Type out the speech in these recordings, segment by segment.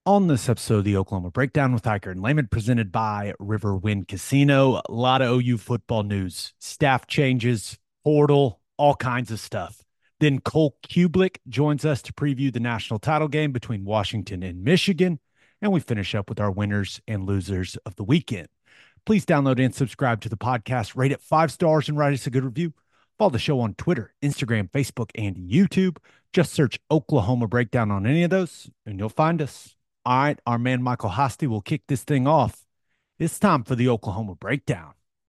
On this episode of the Oklahoma Breakdown with Hiker and Lehman, presented by Riverwind Casino, a lot of OU football news, staff changes, portal, all kinds of stuff. Then Cole Kublik joins us to preview the national title game between Washington and Michigan. And we finish up with our winners and losers of the weekend. Please download and subscribe to the podcast, rate it 5 stars, and write us a good review. Follow the show on Twitter, Instagram, Facebook, and YouTube. Just search Oklahoma Breakdown on any of those, and you'll find us. All right, our man Michael Hosty will kick this thing off. It's time for the Oklahoma Breakdown.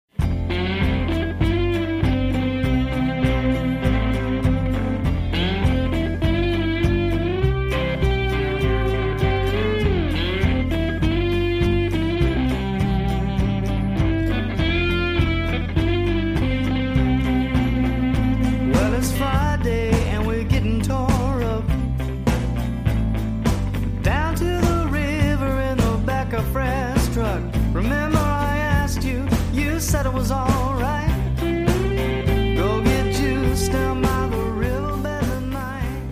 Well, it's Friday and we're getting tore up down to the river in the back of Fred's truck. Remember I asked you, you said it was all right. Go get juice down by the riverbed tonight.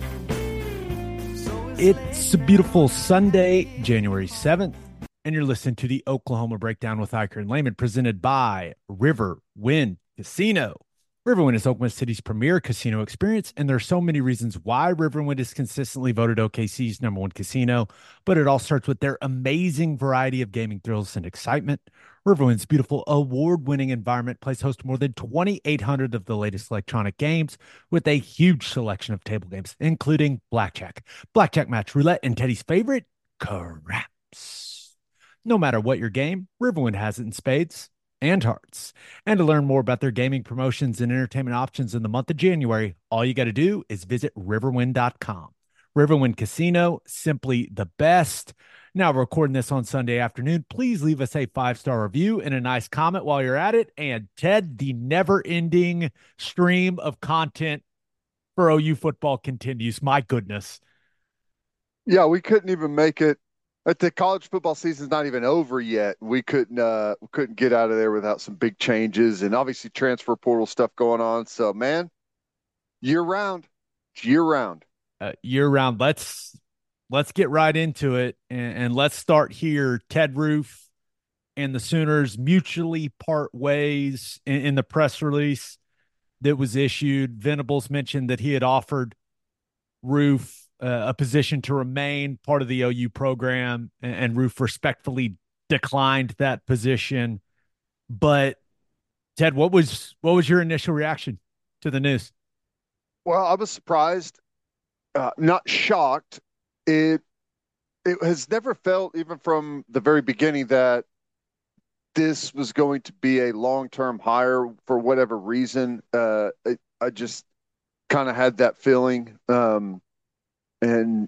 It's a beautiful Sunday, January 7th, and you're listening to the Oklahoma Breakdown with Hiker and Lehman, presented by Riverwind Casino. Riverwind is Oklahoma City's premier casino experience, and there are so many reasons why Riverwind is consistently voted OKC's #1 casino, but it all starts with their amazing variety of gaming thrills and excitement. Riverwind's beautiful award-winning environment plays host to more than 2,800 of the latest electronic games with a huge selection of table games, including blackjack, blackjack match, roulette, and Teddy's favorite, craps. No matter what your game, Riverwind has it in spades and hearts. And to learn more about their gaming promotions and entertainment options in the month of January, all you got to do is visit riverwind.com. Riverwind Casino, simply the best. Now, we're recording this on Sunday afternoon. Please leave us a 5-star review and a nice comment while you're at it. And Ted, the never-ending stream of content for OU football continues. My goodness. Yeah, we couldn't even make it. The college football season's not even over yet. We couldn't get out of there without some big changes and obviously transfer portal stuff going on. So, man, year round, year round. Year round. Let's get right into it, and let's start here. Ted Roof and the Sooners mutually part ways in the press release that was issued. Venables mentioned that he had offered Roof a position to remain part of the OU program, and Roof respectfully declined that position. But Ted, what was your initial reaction to the news? Well, I was surprised, not shocked. It has never felt, even from the very beginning, that this was going to be a long-term hire for whatever reason. I just kind of had that feeling. And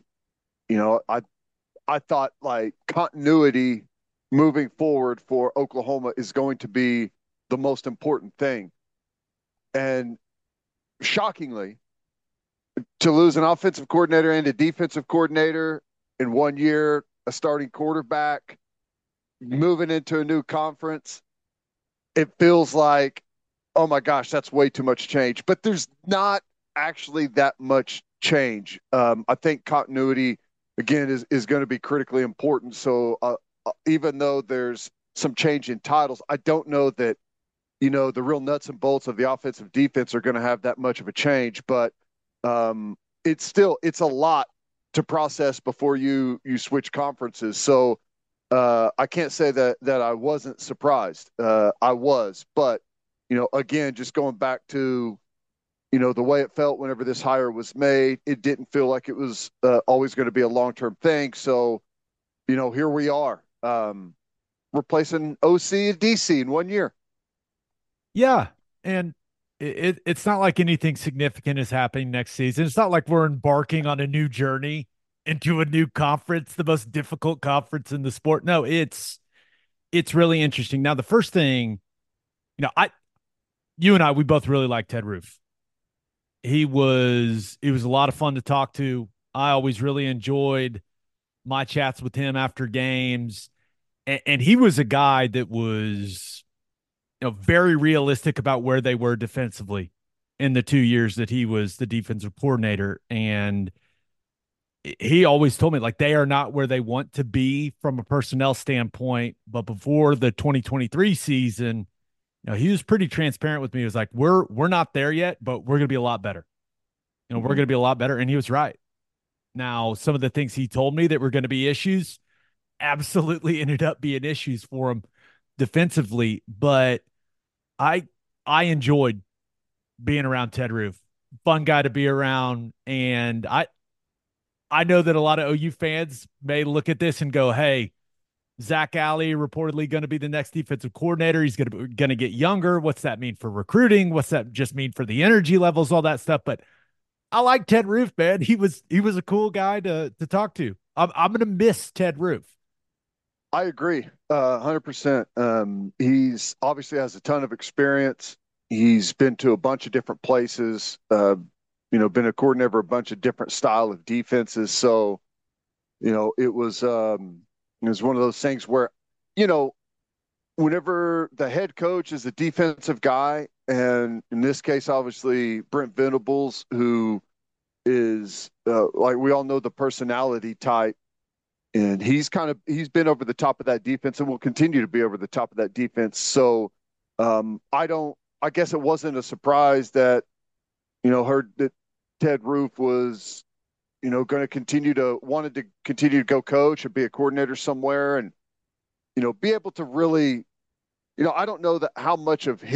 I thought like continuity moving forward for Oklahoma is going to be the most important thing. And shockingly, to lose an offensive coordinator and a defensive coordinator in 1 year, a starting quarterback, moving into a new conference, it feels like, oh my gosh, that's way too much change. But there's not actually that much change. I think continuity, again, is going to be critically important. So even though there's some change in titles, I don't know that, the real nuts and bolts of the offensive defense are going to have that much of a change. But it's a lot to process before you switch conferences. So I can't say that I wasn't surprised. I was, but again, just going back to the way it felt whenever this hire was made, it didn't feel like it was always going to be a long-term thing. So, here we are, replacing OC and DC in 1 year. Yeah, and it's not like anything significant is happening next season. It's not like we're embarking on a new journey into a new conference, the most difficult conference in the sport. No, it's really interesting. Now, the first thing, you and I, we both really like Ted Roof. He was a lot of fun to talk to. I always really enjoyed my chats with him after games, and he was a guy that was very realistic about where they were defensively in the 2 years that he was the defensive coordinator. And he always told me like they are not where they want to be from a personnel standpoint. But before the 2023 season, he was pretty transparent with me. He was like, we're not there yet, but we're gonna be a lot better. We're Mhm. gonna be a lot better. And he was right. Now, some of the things he told me that were going to be issues absolutely ended up being issues for him defensively. But I I enjoyed being around Ted Roof. Fun guy to be around. And I know that a lot of OU fans may look at this and go, hey, Zach Alley reportedly going to be the next defensive coordinator. He's going to get younger. What's that mean for recruiting? What's that just mean for the energy levels, all that stuff? But I like Ted Roof, man. He was a cool guy to talk to. I'm gonna miss Ted Roof. I agree, 100%. He's obviously has a ton of experience. He's been to a bunch of different places. Been a coordinator of a bunch of different style of defenses. So, it was one of those things where, you know, whenever the head coach is a defensive guy, and in this case, obviously Brent Venables, who is like we all know the personality type, and he's been over the top of that defense and will continue to be over the top of that defense. So I guess it wasn't a surprise that heard that Ted Roof was going to wanted to continue to go coach and be a coordinator somewhere, and be able to really, I don't know that how much of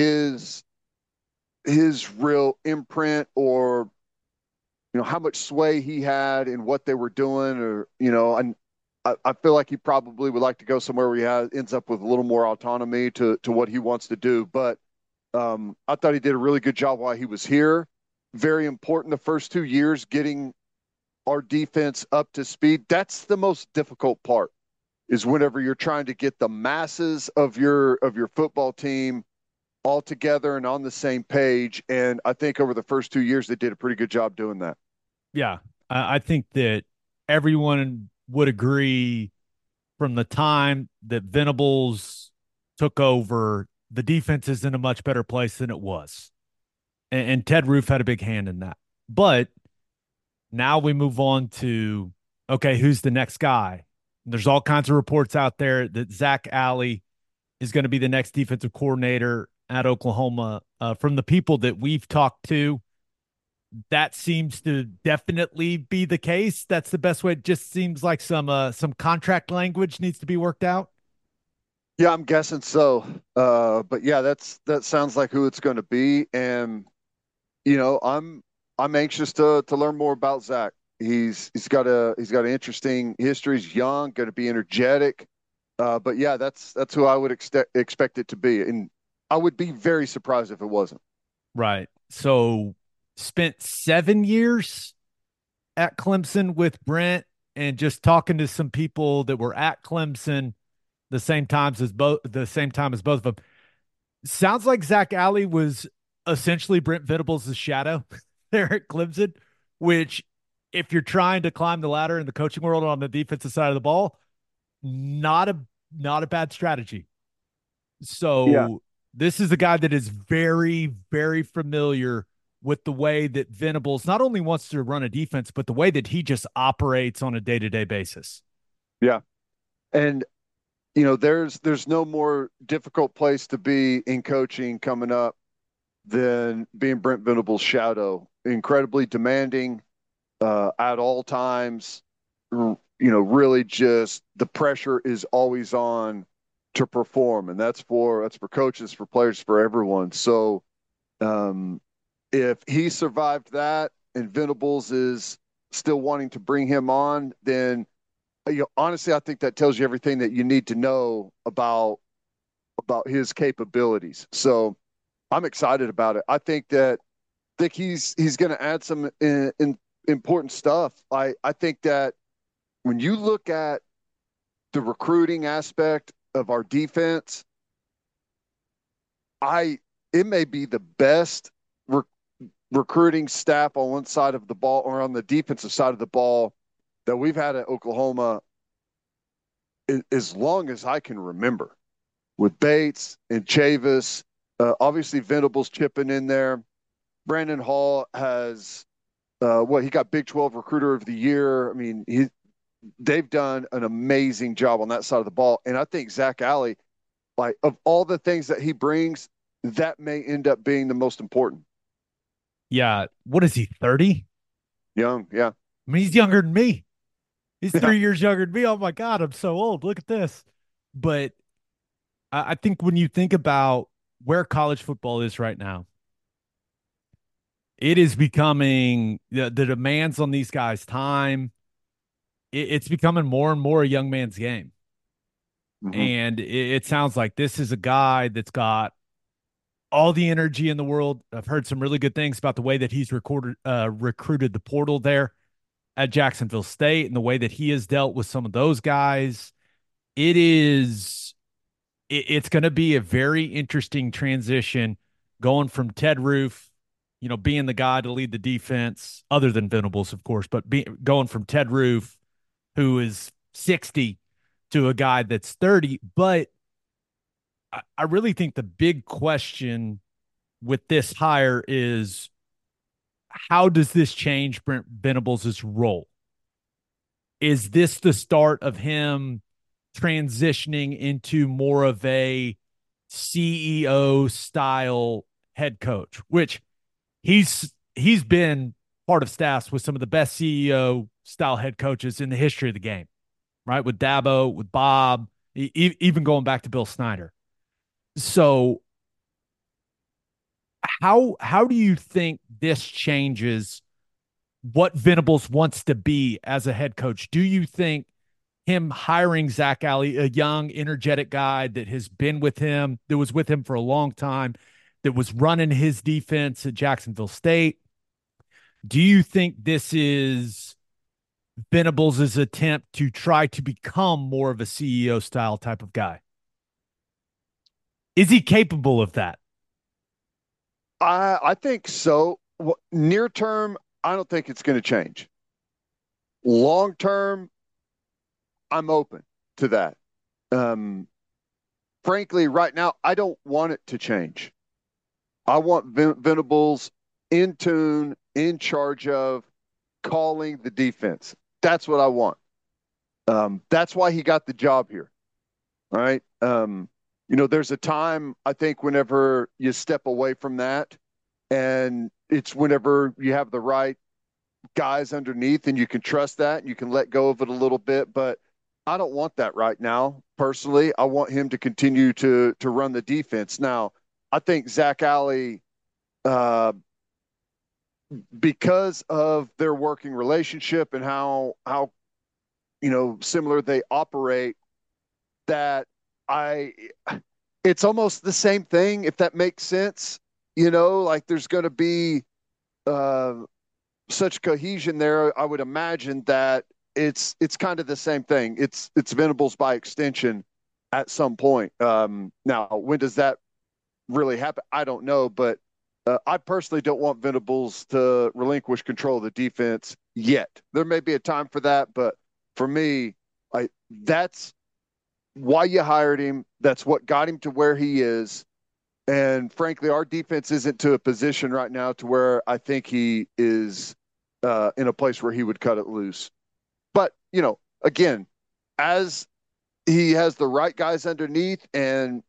his real imprint, or how much sway he had in what they were doing, or and I feel like he probably would like to go somewhere where ends up with a little more autonomy to what he wants to do. But I thought he did a really good job while he was here. Very important the first 2 years, getting our defense up to speed. That's the most difficult part, is whenever you're trying to get the masses of your football team all together and on the same page. And I think over the first 2 years, they did a pretty good job doing that. Yeah, I think that everyone would agree from the time that Venables took over, the defense is in a much better place than it was, and Ted Roof had a big hand in that. But now we move on to, okay, who's the next guy? There's all kinds of reports out there that Zach Alley is going to be the next defensive coordinator at Oklahoma. From the people that we've talked to, that seems to definitely be the case. That's the best way. It just seems like some contract language needs to be worked out. Yeah, I'm guessing so. But yeah, that sounds like who it's going to be. And I'm anxious to learn more about Zach. He's got an interesting history. He's young, going to be energetic. But yeah, that's who I would expect it to be, and I would be very surprised if it wasn't. Right. So spent 7 years at Clemson with Brent, and just talking to some people that were at Clemson the same time as both of them. Sounds like Zach Alley was essentially Brent Venables' shadow there at Clemson, which, if you're trying to climb the ladder in the coaching world on the defensive side of the ball, not a not a bad strategy. Yeah, So this is a guy that is very, very familiar with the way that Venables not only wants to run a defense, but the way that he just operates on a day-to-day basis. yeah, and there's no more difficult place to be in coaching coming up than being Brent Venables' shadow. Incredibly demanding at all times. Really just the pressure is always on to perform, and that's for coaches, for players, for everyone. So um, if he survived that, and Venables is still wanting to bring him on, then honestly, I think that tells you everything that you need to know about his capabilities. So I'm excited about it. I think he's going to add some important stuff. I think that when you look at the recruiting aspect of our defense, I it may be the best re- recruiting staff on one side of the ball, or on the defensive side of the ball, that we've had at Oklahoma as long as I can remember, with Bates and Chavis, obviously Venables chipping in there. Brandon Hall has what he got Big 12 Recruiter of the Year. I mean, they've done an amazing job on that side of the ball. And I think Zach Alley, like of all the things that he brings, that may end up being the most important. Yeah. What is he, 30? Young, yeah. I mean, he's younger than me. He's Yeah. 3 years younger than me. Oh my God, I'm so old. Look at this. But I think when you think about where college football is right now, it is becoming the demands on these guys' time. It's becoming more and more a young man's game. Mm-hmm. And it sounds like this is a guy that's got all the energy in the world. I've heard some really good things about the way that he's recruited the portal there at Jacksonville State and the way that he has dealt with some of those guys. It is it's going to be a very interesting transition going from Ted Roof, being the guy to lead the defense, other than Venables, of course, but going from Ted Roof, who is 60, to a guy that's 30. But I really think the big question with this hire is how does this change Brent Venables' role? Is this the start of him transitioning into more of a CEO style head coach, which he's been part of staffs with some of the best CEO style head coaches in the history of the game, right? With Dabo, with Bob, even going back to Bill Snyder. So how do you think this changes what Venables wants to be as a head coach? Do you think him hiring Zach Alley, a young, energetic guy that has been with him, that was with him for a long time, that was running his defense at Jacksonville State, do you think this is Venables' attempt to try to become more of a CEO style type of guy? Is he capable of that? I think so. Near term, I don't think it's going to change. Long term, I'm open to that. Um, Frankly, right now, I don't want it to change. I want Venables in tune, in charge of calling the defense. That's what I want. That's why he got the job here. All right. There's a time I think whenever you step away from that, and it's whenever you have the right guys underneath and you can trust that and you can let go of it a little bit. But I don't want that right now. Personally, I want him to continue to run the defense. Now, I think Zach Alley, uh, because of their working relationship and how similar they operate, that I it's almost the same thing, if that makes sense. Like there's going to be uh, such cohesion there. I would imagine that it's kind of the same thing. It's Venables by extension at some point. Now, when does that really happen? I don't know, but I personally don't want Venables to relinquish control of the defense yet. There may be a time for that, but for me, that's why you hired him. That's what got him to where he is. And frankly, our defense isn't to a position right now to where I think he is in a place where he would cut it loose. But, again, as he has the right guys underneath and,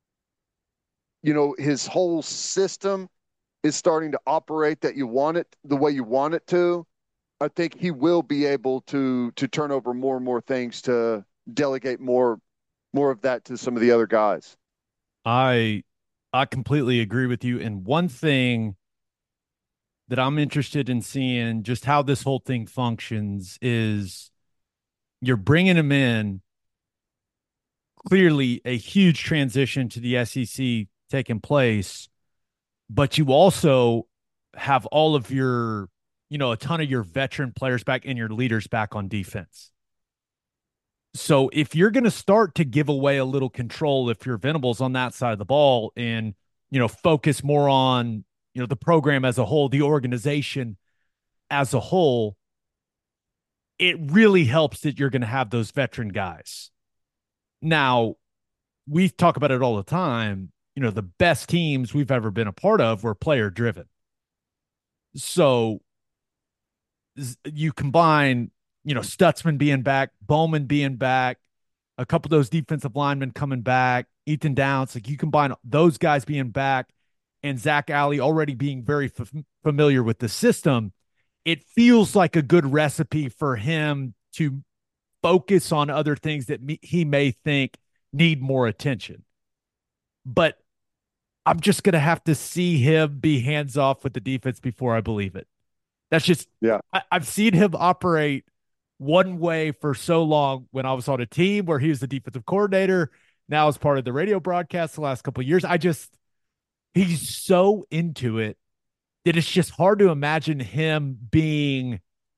his whole system is starting to operate that you want it the way you want it to, I think he will be able to turn over more and more things, to delegate more of that to some of the other guys. I I completely agree with you. And one thing that I'm interested in seeing just how this whole thing functions is you're bringing him in, clearly a huge transition to the SEC taking place, but you also have all of your, a ton of your veteran players back and your leaders back on defense. So if you're going to start to give away a little control, if you're Venables on that side of the ball and, focus more on, the program as a whole, the organization as a whole, it really helps that you're going to have those veteran guys. Now, we talk about it all the time. The best teams we've ever been a part of were player driven. So you combine, Stutzman being back, Bowman being back, a couple of those defensive linemen coming back, Ethan Downs, like you combine those guys being back and Zach Alley already being very familiar with the system, it feels like a good recipe for him to focus on other things that he may think need more attention. But I'm just going to have to see him be hands off with the defense before I believe it. That's just, Yeah. I've seen him operate one way for so long when I was on a team where he was the defensive coordinator. Now, as part of the radio broadcast the last couple of years, he's so into it that it's just hard to imagine him being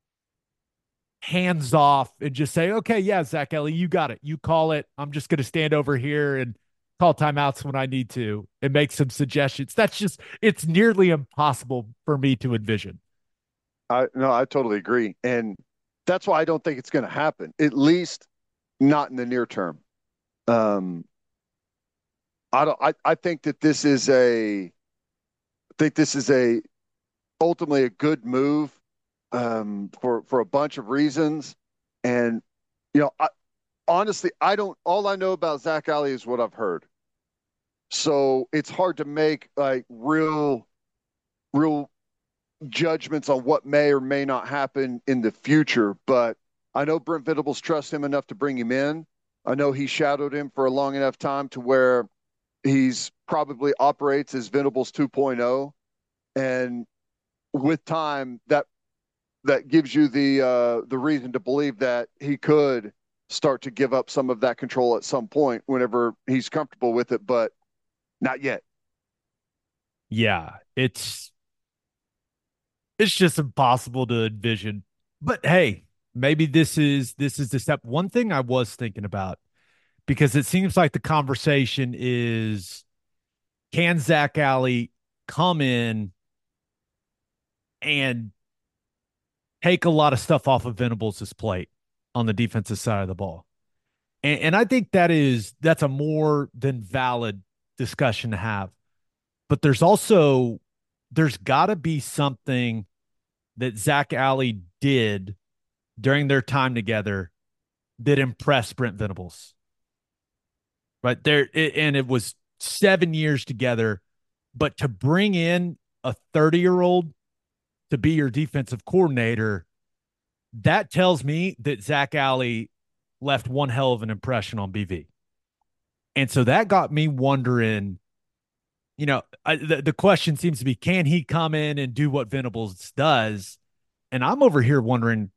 hands off and just say, okay, yeah, Zach Ellie, you got it. You call it. I'm just going to stand over here and call timeouts when I need to and make some suggestions. It's nearly impossible for me to envision. No, I totally agree. And that's why I don't think it's going to happen, at least not in the near term. Um, I think that this is a ultimately a good move for a bunch of reasons. And honestly, all I know about Zach Alley is what I've heard. So it's hard to make like real judgments on what may or may not happen in the future. But I know Brent Venables trusts him enough to bring him in. I know he shadowed him for a long enough time to where he's probably operates as Venables 2.0. And with time, that gives you the reason to believe that he could start to give up some of that control at some point whenever he's comfortable with it, but not yet. Yeah, it's just impossible to envision. But hey, maybe this is the step. One thing I was thinking about, because it seems like the conversation is, can Zach Alley come in and take a lot of stuff off of Venables' plate on the defensive side of the ball? And I think that's a more than valid discussion to have. But there's got to be something that Zach Alley did during their time together that impressed Brent Venables. Right there, and it was 7 years together, but to bring in a 30-year-old to be your defensive coordinator, that tells me that Zach Alley left one hell of an impression on BV. And so that got me wondering, the question seems to be, can he come in and do what Venables does? And I'm over here wondering,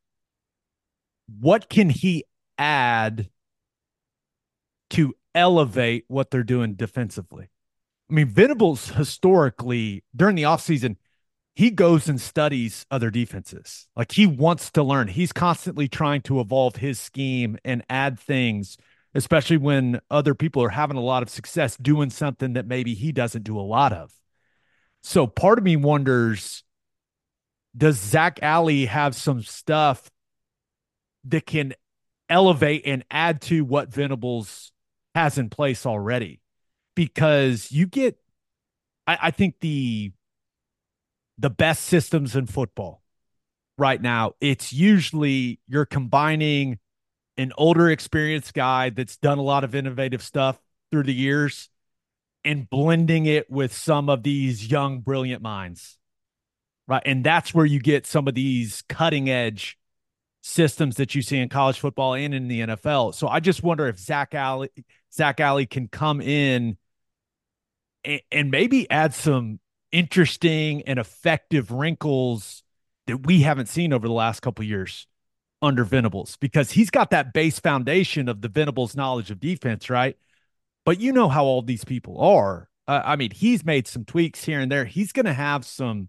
what can he add to elevate what they're doing defensively? I mean, Venables historically during the offseason, he goes and studies other defenses. Like he wants to learn. He's constantly trying to evolve his scheme and add things, especially when other people are having a lot of success doing something that maybe he doesn't do a lot of. So part of me wonders, does Zach Alley have some stuff that can elevate and add to what Venables has in place already? Because I think the best systems in football right now, it's usually you're combining an older experienced guy that's done a lot of innovative stuff through the years and blending it with some of these young, brilliant minds. Right. And that's where you get some of these cutting edge systems that you see in college football and in the NFL. So I just wonder if Zach Alley can come in and maybe add some interesting and effective wrinkles that we haven't seen over the last couple of years under Venables, because he's got that base foundation of the Venables knowledge of defense, right? But you know how all these people are. I mean, he's made some tweaks here and there. He's going to have some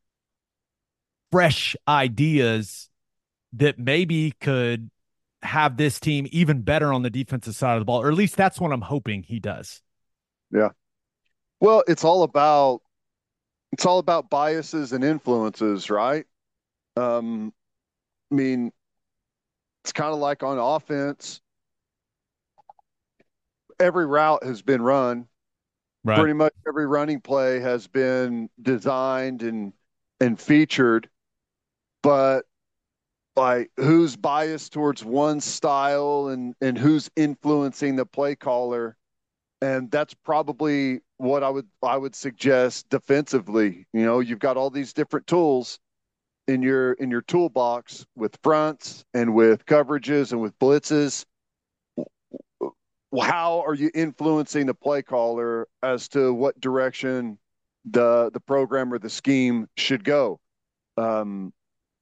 fresh ideas that maybe could have this team even better on the defensive side of the ball, or at least that's what I'm hoping he does. Yeah. Well, it's all about biases and influences, right? I mean, it's kind of like on offense, every route has been run. Right. Pretty much every running play has been designed and featured. but like who's biased towards one style and who's influencing the play caller. And that's probably what I would suggest defensively. You know, you've got all these different tools in your toolbox with fronts and with coverages and with blitzes. How are you influencing the play caller as to what direction the program or the scheme should go? Um,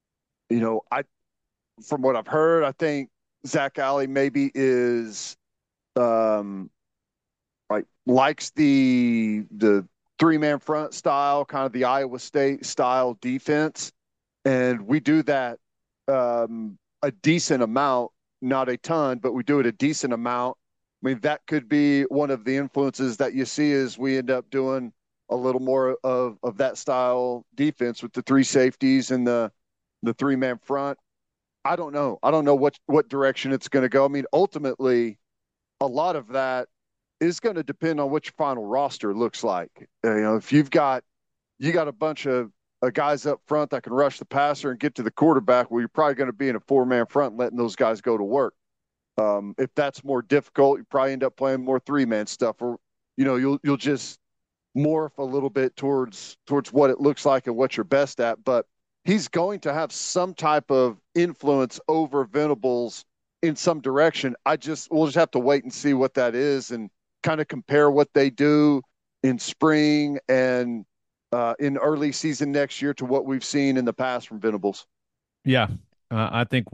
I from what I've heard, I think Zach Alley maybe is um, like likes the 3-man front style, kind of the Iowa State style defense, and we do that a decent amount, not a ton, but we do it a decent amount. I mean, that could be one of the influences that you see as we end up doing a little more of that style defense with the three safeties and the 3-man front. I don't know. I don't know what direction it's going to go. I mean, ultimately, a lot of that is going to depend on what your final roster looks like. If you got a bunch of guys up front that can rush the passer and get to the quarterback, well, you're probably going to be in a 4-man front and letting those guys go to work. If that's more difficult, you probably end up playing more 3-man stuff, or you'll just morph a little bit towards what it looks like and what you're best at. But he's going to have some type of influence over Venables in some direction. We'll just have to wait and see what that is and kind of compare what they do in spring and in early season next year to what we've seen in the past from Venables. Yeah, I think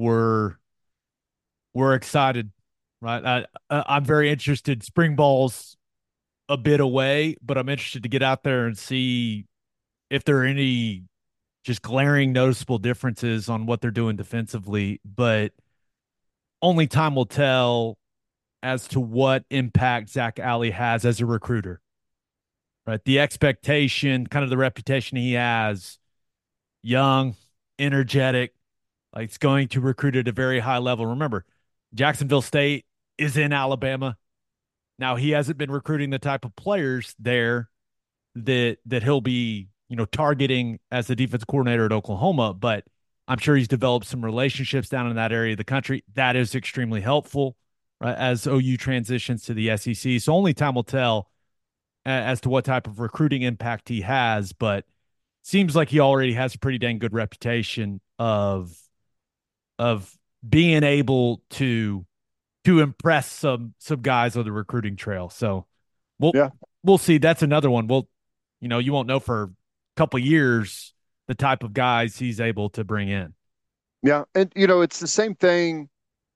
we're excited, right? I'm very interested. Spring ball's a bit away, but I'm interested to get out there and see if there are any just glaring noticeable differences on what they're doing defensively. But only time will tell as to what impact Zach Alley has as a recruiter, right? The expectation, kind of the reputation he has, young, energetic, like it's going to recruit at a very high level. Remember, Jacksonville State is in Alabama. Now he hasn't been recruiting the type of players there that he'll be, targeting as the defense coordinator at Oklahoma, but I'm sure he's developed some relationships down in that area of the country. That is extremely helpful, right, as OU transitions to the SEC. So only time will tell as to what type of recruiting impact he has, but seems like he already has a pretty dang good reputation of being able to impress some guys on the recruiting trail. So we'll Yeah. we'll see. That's another one. You won't know for a couple of years the type of guys he's able to bring in. Yeah. And, it's the same thing.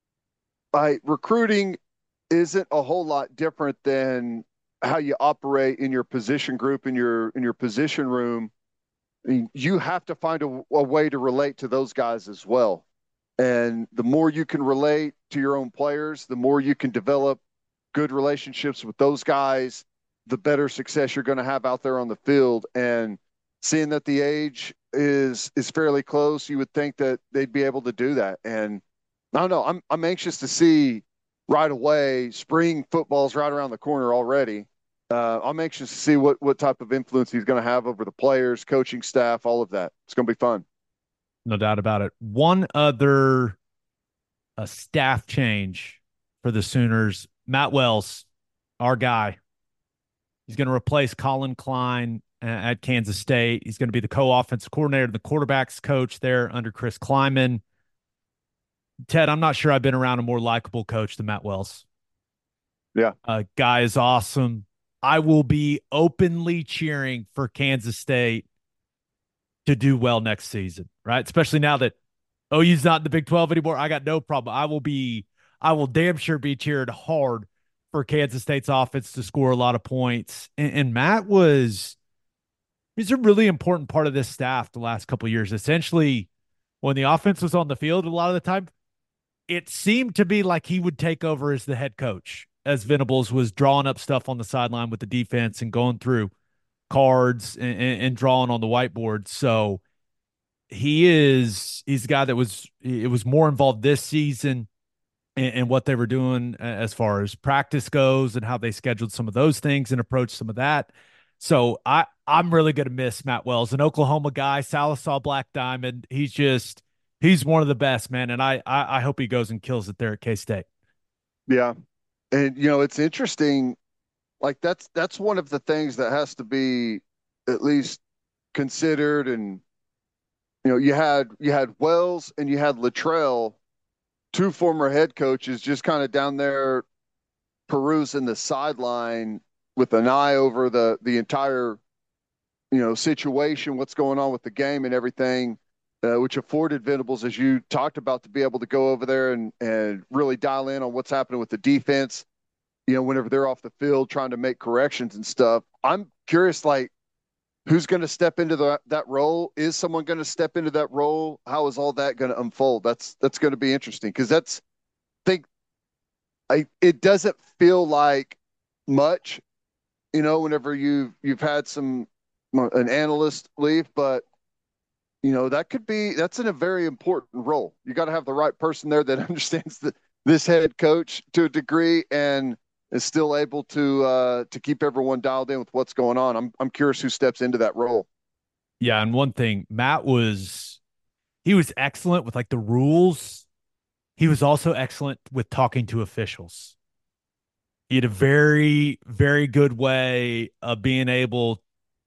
Recruiting isn't a whole lot different than how you operate in your position group, in your position room. I mean, you have to find a way to relate to those guys as well. And the more you can relate to your own players, the more you can develop good relationships with those guys, the better success you're going to have out there on the field. And seeing that the age is fairly close, you would think that they'd be able to do that. And I don't know. I'm anxious to see right away. Spring football's right around the corner already. I'm anxious to see what type of influence he's going to have over the players, coaching staff, all of that. It's going to be fun. No doubt about it. One other a staff change for the Sooners. Matt Wells, our guy. He's going to replace Colin Klein at Kansas State. He's going to be the co-offensive coordinator, the quarterback's coach there under Chris Kleiman. Ted, I'm not sure I've been around a more likable coach than Matt Wells. Yeah. Guy is awesome. I will be openly cheering for Kansas State to do well next season, right? Especially now that OU's not in the Big 12 anymore. I got no problem. I will damn sure be cheered hard for Kansas State's offense to score a lot of points. And Matt he's a really important part of this staff the last couple of years. Essentially, when the offense was on the field, a lot of the time, it seemed to be like he would take over as the head coach, as Venables was drawing up stuff on the sideline with the defense and going through cards and drawing on the whiteboard. So he's a guy that was more involved this season in what they were doing as far as practice goes and how they scheduled some of those things and approached some of that. So I'm really going to miss Matt Wells, an Oklahoma guy, Sallisaw Black Diamond. He's one of the best, man. And I hope he goes and kills it there at K State. Yeah. And it's interesting. Like that's one of the things that has to be at least considered. And you had Wells and you had Littrell, two former head coaches, just kind of down there perusing the sideline with an eye over the entire situation, what's going on with the game and everything, which afforded Venables, as you talked about, to be able to go over there and really dial in on what's happening with the defense. Whenever they're off the field trying to make corrections and stuff. I'm curious, like, who's going to step into that role? Is someone going to step into that role? How is all that going to unfold? That's going to be interesting because think it doesn't feel like much, whenever you've had an analyst leave, but that's in a very important role. You got to have the right person there that understands this head coach to a degree and is still able to keep everyone dialed in with what's going on. I'm curious who steps into that role. Yeah, and one thing, he was excellent with like the rules. He was also excellent with talking to officials. He had a very, very good way of being able,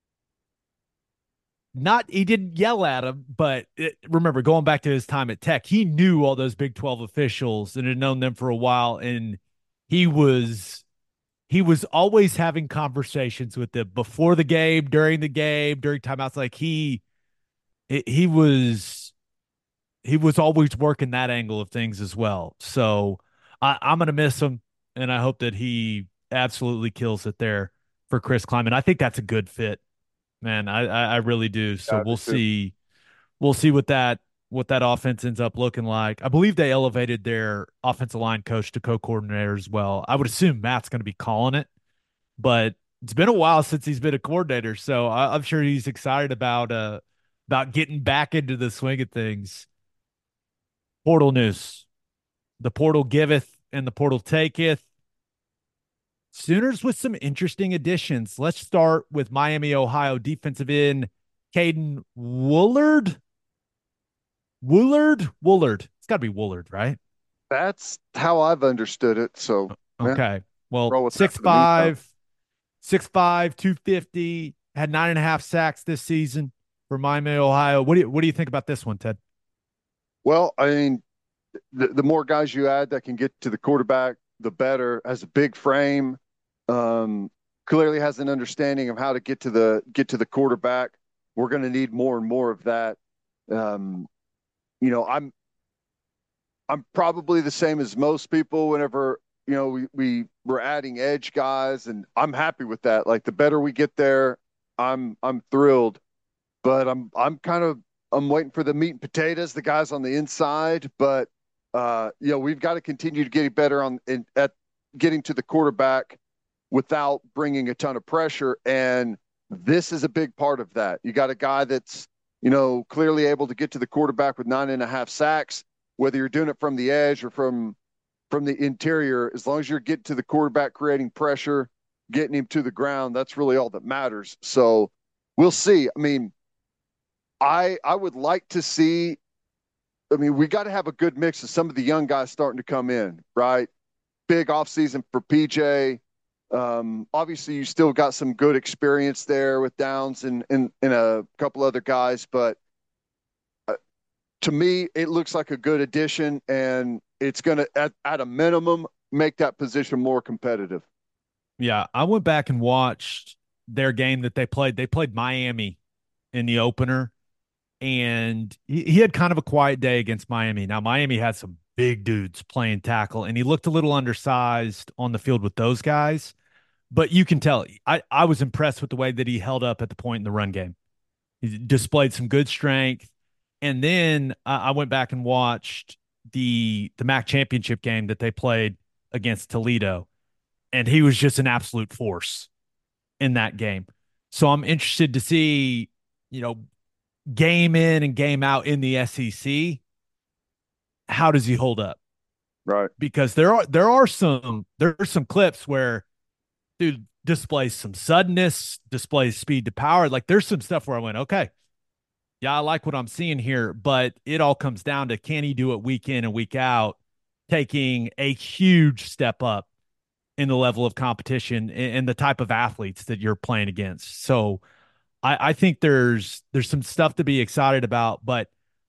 not he didn't yell at him, but remember going back to his time at Tech, he knew all those Big 12 officials and had known them for a while, and he was he was always having conversations with them before the game, during timeouts. Like he he was always working that angle of things as well. So I'm gonna miss him, and I hope that he absolutely kills it there for Chris Klieman. I think that's a good fit, man. I really do. So Yeah, we'll me too. see. We'll see what that offense ends up looking like. I believe they elevated their offensive line coach to co-coordinator as well. I would assume Matt's going to be calling it, but it's been a while since he's been a coordinator, so I'm sure he's excited about getting back into the swing of things. Portal news: the portal giveth, and the portal taketh. Sooners with some interesting additions. Let's start with Miami, Ohio defensive end Caden Woolard. Woolard. It's got to be Woolard, right? That's how I've understood it. So, yeah, Okay. Well, roll with that six for the meantime. five, 6'5", 250, had 9.5 sacks this season for Miami, Ohio. What do you think about this one, Ted? Well, I mean, the more guys you add that can get to the quarterback, the better. Has a big frame. Um, Clearly has an understanding of how to get to the quarterback. We're going to need more and more of that. Um, I'm probably the same as most people whenever, we were adding edge guys, and I'm happy with that. Like the better we get there, I'm thrilled. But I'm waiting for the meat and potatoes, the guys on the inside. But we've got to continue to get better at getting to the quarterback without bringing a ton of pressure. And this is a big part of that. You got a guy that's, clearly able to get to the quarterback with 9.5 sacks, whether you're doing it from the edge or from the interior. As long as you're getting to the quarterback, creating pressure, getting him to the ground, that's really all that matters. So we'll see. I mean, I would like to see. I mean, we got to have a good mix of some of the young guys starting to come in, right? Big offseason for PJ. Obviously, you still got some good experience there with Downs and a couple other guys, but to me, it looks like a good addition, and it's going to, at a minimum, make that position more competitive. Yeah, I went back and watched their game that they played. They played Miami in the opener, and he had kind of a quiet day against Miami. Now, Miami had some big dudes playing tackle, and he looked a little undersized on the field with those guys. But you can tell I was impressed with the way that he held up at the point in the run game. He displayed some good strength. And then I went back and watched the MAC championship game that they played against Toledo, and he was just an absolute force in that game. So I'm interested to see, you know, game in and game out in the SEC. How does he hold up? Right. Because there are some clips where, dude, displays some suddenness, displays speed to power. Like there's some stuff where I went, okay, yeah, I like what I'm seeing here, but it all comes down to can he do it week in and week out, taking a huge step up in the level of competition and the type of athletes that you're playing against. So I think there's some stuff to be excited about, but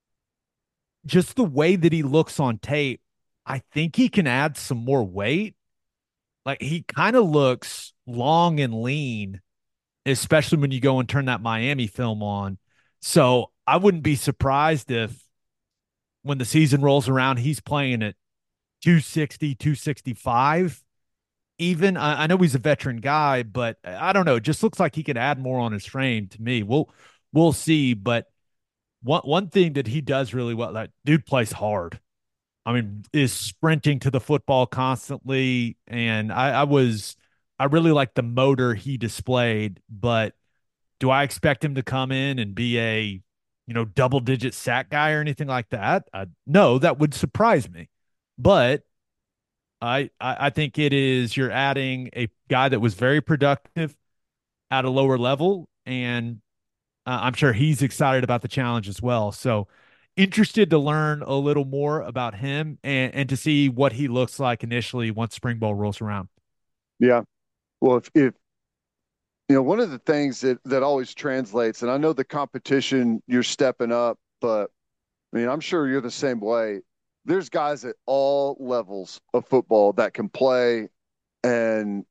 just the way that he looks on tape, I think he can add some more weight. Like he kind of looks long and lean, especially when you go and turn that Miami film on. So I wouldn't be surprised if when the season rolls around, he's playing at 260, 265. Even I know he's a veteran guy, but I don't know. It just looks like he could add more on his frame to me. We'll see. But one thing that he does really well, that dude plays hard. I mean, is sprinting to the football constantly. And I really like the motor he displayed, but do I expect him to come in and be double digit sack guy or anything like that? No, that would surprise me. But I think it is you're adding a guy that was very productive at a lower level, and I'm sure he's excited about the challenge as well. So interested to learn a little more about him and to see what he looks like initially once spring ball rolls around. Yeah. Well, if one of the things that always translates, and I know the competition you're stepping up, but I mean, I'm sure you're the same way. There's guys at all levels of football that can play, and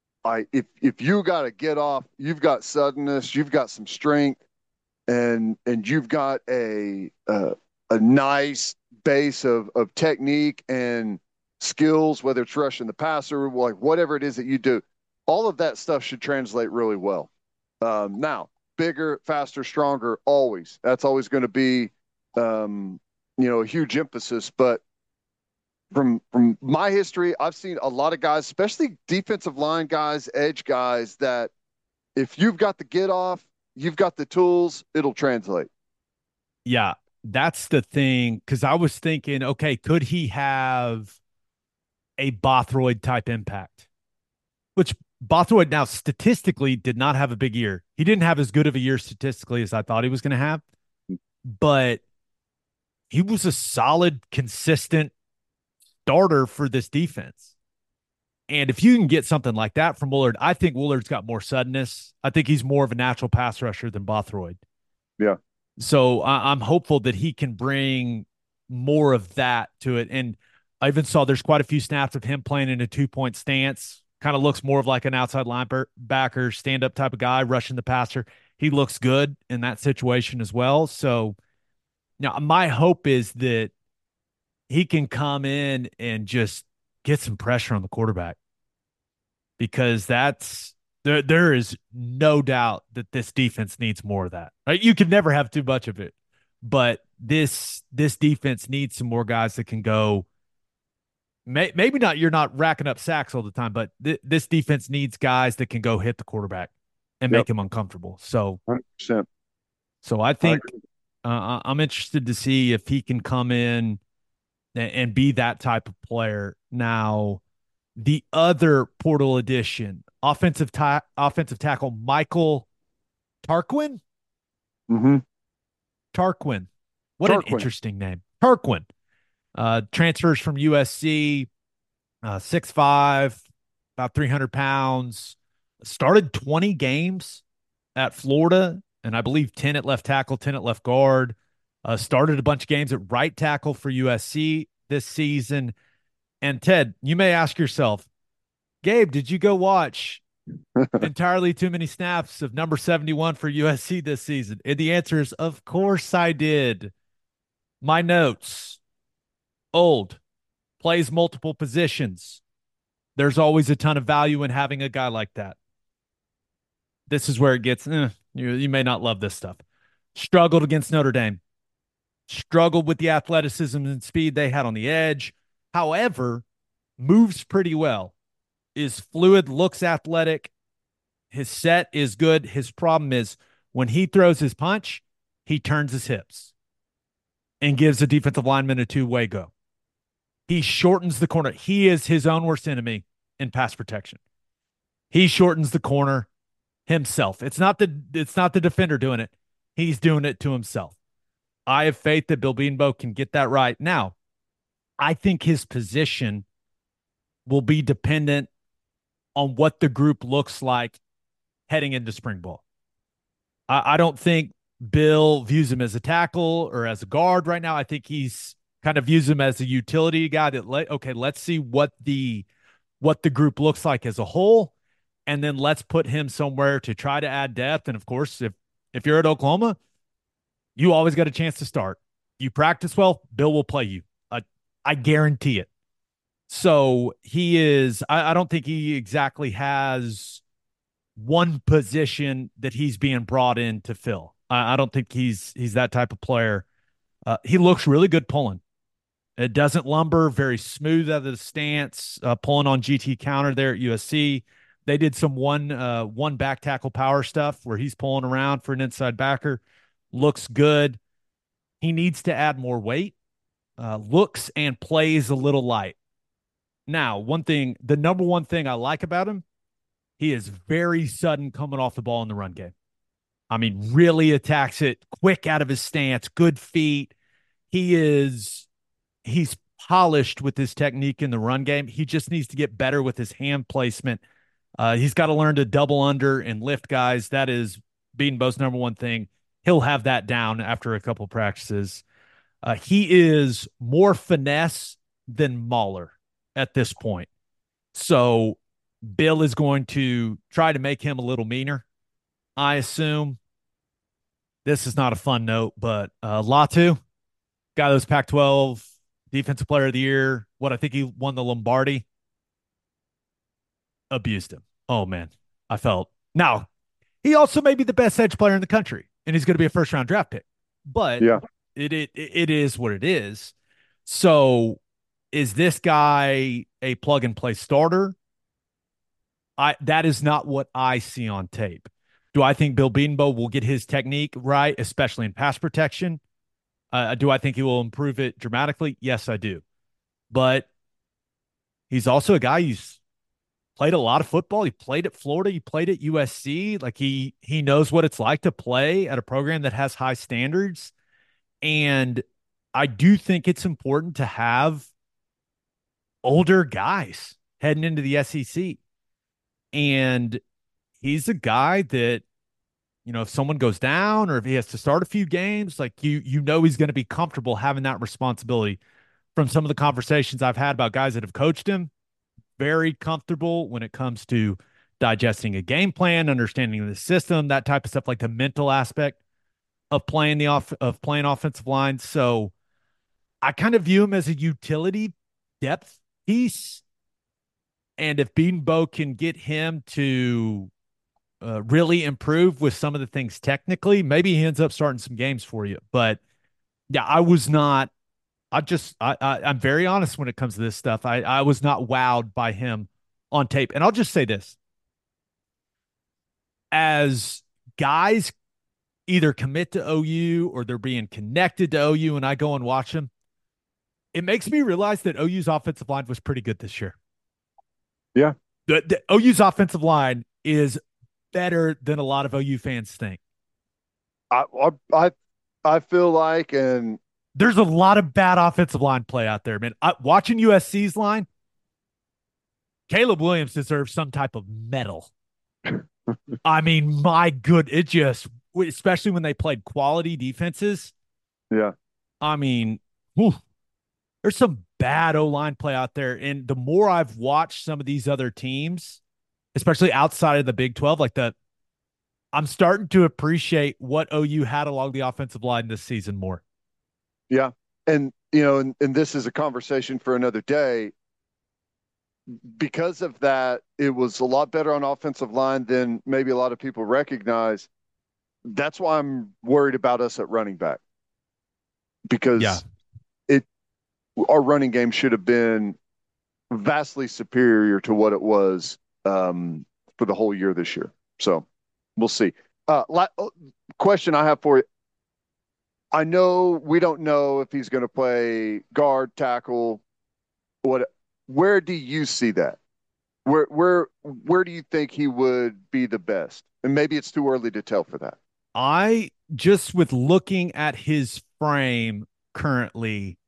if you got to get off, you've got suddenness, you've got some strength, and you've got a nice base of technique and skills, whether it's rushing the passer, like whatever it is that you do, all of that stuff should translate really well. Now, bigger, faster, stronger, always. That's always going to be, a huge emphasis. But from my history, I've seen a lot of guys, especially defensive line guys, edge guys, that if you've got the get off, you've got the tools, it'll translate. Yeah, that's the thing. Cause I was thinking, okay, could he have a Bothroyd type impact? Which Bothroyd now statistically did not have a big year. He didn't have as good of a year statistically as I thought he was going to have, but he was a solid, consistent starter for this defense. And if you can get something like that from Woolard, I think Woolard's got more suddenness. I think he's more of a natural pass rusher than Bothroyd. Yeah. So I'm hopeful that he can bring more of that to it. And I even saw there's quite a few snaps of him playing in a 2-point stance. Kind of looks more of like an outside linebacker, stand-up type of guy, rushing the passer. He looks good in that situation as well. So now my hope is that he can come in and just get some pressure on the quarterback, because there is no doubt that this defense needs more of that. Right? You can never have too much of it, but this defense needs some more guys that can go. Maybe not. You're not racking up sacks all the time, but this defense needs guys that can go hit the quarterback and make him uncomfortable. So, 100%. So I think I'm interested to see if he can come in and be that type of player. Now, the other portal addition, offensive tackle Michael Tarquin. Mm-hmm. Tarquin. What an interesting name. Tarquin. Transfers from USC, 6'5", about 300 pounds. Started 20 games at Florida, and I believe 10 at left tackle, 10 at left guard. Started a bunch of games at right tackle for USC this season. And Ted, you may ask yourself, Gabe, did you go watch entirely too many snaps of number 71 for USC this season? And the answer is, of course I did. My notes: old, plays multiple positions. There's always a ton of value in having a guy like that. This is where it gets, you may not love this stuff. Struggled against Notre Dame. Struggled with the athleticism and speed they had on the edge. However, moves pretty well. Is fluid, looks athletic. His set is good. His problem is when he throws his punch, he turns his hips and gives a defensive lineman a two-way go. He shortens the corner. He is his own worst enemy in pass protection. He shortens the corner himself. It's not the defender doing it. He's doing it to himself. I have faith that Bill Beanbo can get that right. Now, I think his position will be dependent on what the group looks like heading into spring ball. I don't think Bill views him as a tackle or as a guard right now. I think he's kind of views him as a utility guy that okay, let's see what the group looks like as a whole, and then let's put him somewhere to try to add depth. And of course, if you're at Oklahoma, you always got a chance to start. You practice well, Bill will play you. I guarantee it. So he is. I don't think he exactly has one position that he's being brought in to fill. I don't think he's that type of player. He looks really good pulling. It doesn't lumber, very smooth out of the stance, pulling on GT counter there at USC. They did some one back tackle power stuff where he's pulling around for an inside backer. Looks good. He needs to add more weight. Looks and plays a little light. Now, the number one thing I like about him, he is very sudden coming off the ball in the run game. I mean, really attacks it quick out of his stance, good feet. He's polished with his technique in the run game. He just needs to get better with his hand placement. He's got to learn to double under and lift guys. That is Beanbo's number one thing. He'll have that down after a couple practices. He is more finesse than Mahler at this point. So Bill is going to try to make him a little meaner, I assume. This is not a fun note, but Latu, guy that was Pac-12 Defensive Player of the Year. I think he won the Lombardi. Abused him. Oh, man. I felt. Now, he also may be the best edge player in the country, and he's going to be a first-round draft pick. But Yeah. it is what it is. So is this guy a plug-and-play starter? That is not what I see on tape. Do I think Bill Beanbo will get his technique right, especially in pass protection? Do I think he will improve it dramatically? Yes, I do. But he's also a guy who's played a lot of football. He played at Florida. He played at USC. Like he knows what it's like to play at a program that has high standards. And I do think it's important to have older guys heading into the SEC. And he's a guy that, if someone goes down or if he has to start a few games, like he's going to be comfortable having that responsibility. From some of the conversations I've had about guys that have coached him, very comfortable when it comes to digesting a game plan, understanding the system, that type of stuff, like the mental aspect of playing playing offensive line. So I kind of view him as a utility depth piece. And if Beanbo can get him to really improve with some of the things technically, maybe he ends up starting some games for you. But yeah, I'm very honest when it comes to this stuff. I was not wowed by him on tape. And I'll just say this. As guys either commit to OU or they're being connected to OU and I go and watch them, it makes me realize that OU's offensive line was pretty good this year. Yeah. The OU's offensive line is better than a lot of OU fans think. I feel like, and there's a lot of bad offensive line play out there, man. Watching USC's line, Caleb Williams deserves some type of medal. I mean, my good, especially when they played quality defenses. Yeah. I mean, there's some bad O-line play out there. And the more I've watched some of these other teams, especially outside of the Big 12, I'm starting to appreciate what OU had along the offensive line this season more. Yeah. And this is a conversation for another day. Because of that, it was a lot better on offensive line than maybe a lot of people recognize. That's why I'm worried about us at running back. Because our running game should have been vastly superior to what it was for the whole year this year. So we'll see. Question I have for you. I know we don't know if he's going to play guard, tackle, where do you see that? Where do you think he would be the best? And maybe it's too early to tell for that. I just with looking at his frame currently,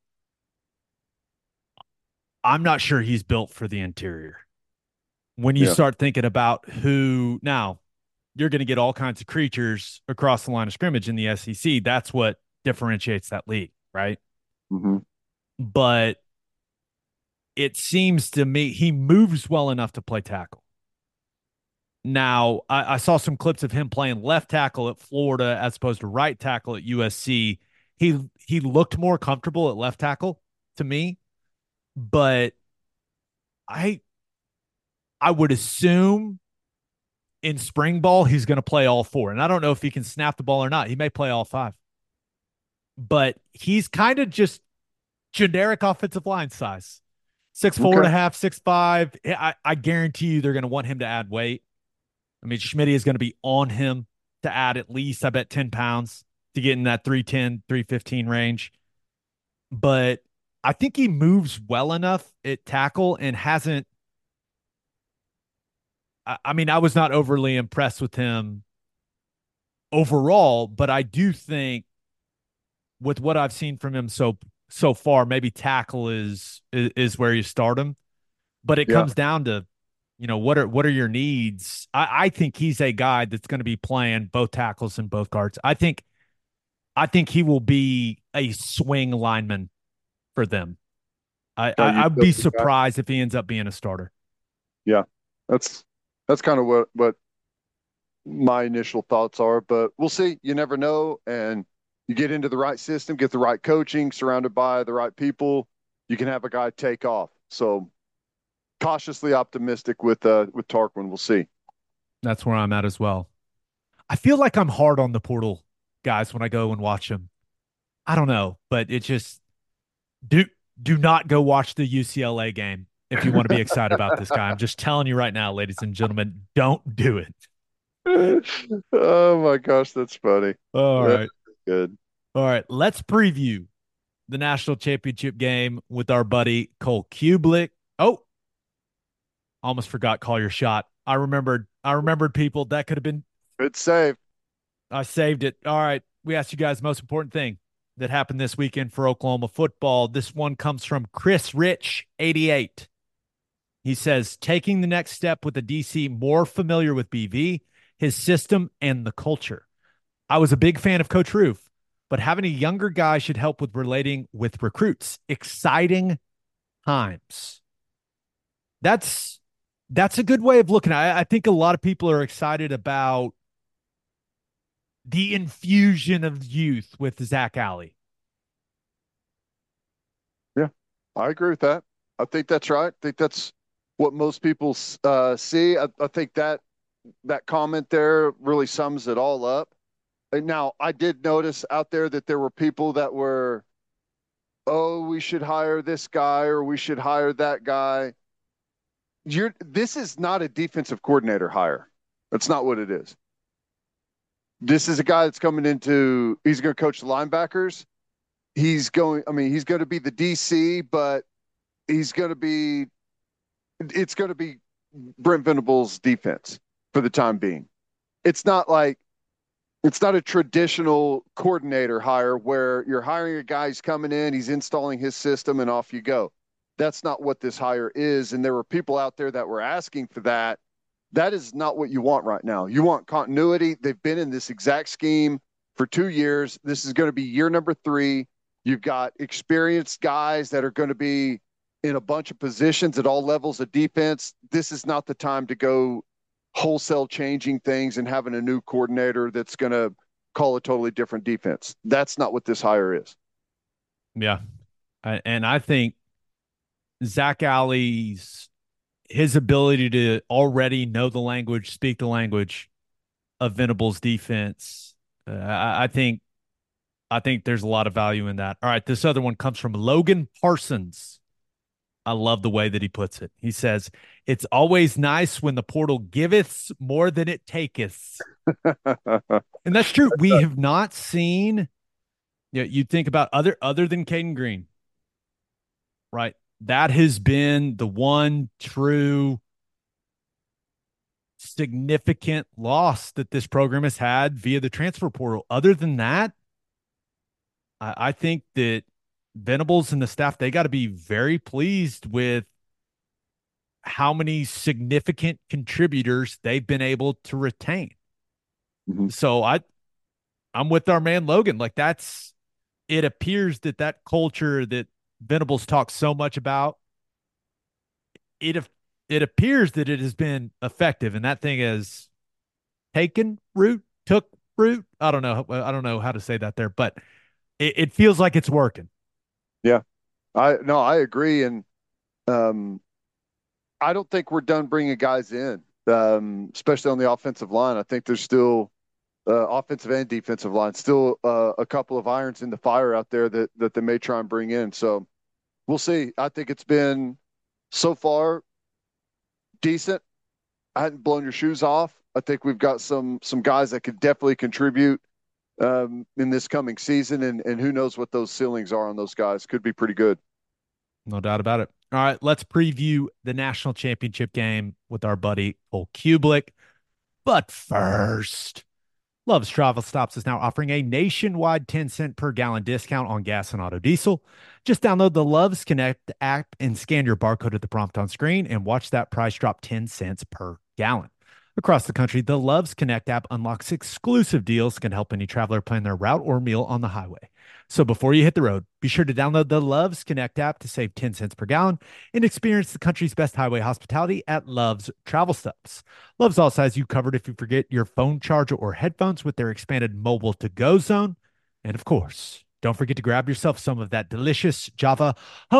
I'm not sure he's built for the interior. When you Yeah. start thinking about who now, you're going to get all kinds of creatures across the line of scrimmage in the SEC. That's what differentiates that league, right? Hmm. But it seems to me he moves well enough to play tackle. Now, I saw some clips of him playing left tackle at Florida as opposed to right tackle at USC. He looked more comfortable at left tackle to me, but I I would assume in spring ball he's going to play all four. And I don't know if he can snap the ball or not. He may play all five. But he's kind of just generic offensive line size. 6'4" and Okay. a half, 6'5". I guarantee you they're going to want him to add weight. I mean, Schmidt is going to be on him to add at least, I bet, 10 pounds to get in that 310, 315 range. But I think he moves well enough at tackle and hasn't. I mean, I was not overly impressed with him overall, but I do think with what I've seen from him so far, maybe tackle is where you start him. But it Yeah. comes down to, what are your needs? I think he's a guy that's going to be playing both tackles and both guards. I think he will be a swing lineman for them. Are you I'd still be the guy? surprised if he ends up being a starter. Yeah. That's that's kind of what my initial thoughts are, but we'll see. You never know. And you get into the right system, get the right coaching, surrounded by the right people, you can have a guy take off. So cautiously optimistic with Tarquin. We'll see. That's where I'm at as well. I feel like I'm hard on the portal guys when I go and watch them. I don't know, but it just do do not go watch the UCLA game if you want to be excited about this guy. I'm just telling you right now, ladies and gentlemen, don't do it. Oh my gosh, that's funny. All That's right. good. All right. Let's preview the national championship game with our buddy Cole Kublik. Oh, almost forgot call your shot. I remembered people. That could have been Good save. I saved it. All right. We asked you guys the most important thing that happened this weekend for Oklahoma football. This one comes from Chris Rich, 88. He says, taking the next step with the DC more familiar with BV, his system, and the culture. I was a big fan of Coach Roof, but having a younger guy should help with relating with recruits. Exciting times. That's a good way of looking at it. I think a lot of people are excited about the infusion of youth with Zach Alley. Yeah, I agree with that. I think that's right. I think that's what most people see. I think that comment there really sums it all up. And now, I did notice out there that there were people that were, oh, we should hire this guy or we should hire that guy. This is not a defensive coordinator hire. That's not what it is. This is a guy that's coming into, he's going to coach the linebackers. He's going to be the DC, but he's going to be, it's going to be Brent Venables' defense for the time being. It's not like, it's not a traditional coordinator hire where you're hiring a guy, he's coming in, he's installing his system, and off you go. That's not what this hire is. And there were people out there that were asking for that. That is not what you want right now. You want continuity. They've been in this exact scheme for 2 years. This is going to be year number 3. You've got experienced guys that are going to be in a bunch of positions at all levels of defense. This is not the time to go wholesale changing things and having a new coordinator that's going to call a totally different defense. That's not what this hire is. Yeah. And I think Zach Alley's his ability to already know the language, speak the language of Venables defense. I think there's a lot of value in that. All right, this other one comes from Logan Parsons. I love the way that he puts it. He says, "It's always nice when the portal giveth more than it taketh." And that's true. We have not seen, you think about other than Caden Green, right? That has been the one true significant loss that this program has had via the transfer portal. Other than that, I think that Venables and the staff, they got to be very pleased with how many significant contributors they've been able to retain. Mm-hmm. So I'm with our man Logan. Like, it appears that culture that Venables talks so much about, it appears that it has been effective, and that thing has took root. I don't know how to say that there, but it feels like it's working. Yeah, I agree, and I don't think we're done bringing guys in, especially on the offensive line. I think there's still offensive and defensive line, still a couple of irons in the fire out there that they may try and bring in. So we'll see. I think it's been so far decent. I hadn't blown your shoes off. I think we've got some guys that could definitely contribute in this coming season, and who knows what those ceilings are on those guys. Could be pretty good. No doubt about it. All right, let's preview the national championship game with our buddy Cole Cubelic. But first, Love's Travel Stops is now offering a nationwide 10-cent per gallon discount on gas and auto diesel. Just download the Love's Connect app and scan your barcode at the prompt on screen and watch that price drop 10 cents per gallon. Across the country, the Love's Connect app unlocks exclusive deals that can help any traveler plan their route or meal on the highway. So before you hit the road, be sure to download the Love's Connect app to save 10 cents per gallon and experience the country's best highway hospitality at Love's Travel Stops. Love's also has you covered if you forget your phone charger or headphones with their expanded mobile to-go zone. And of course, don't forget to grab yourself some of that delicious Java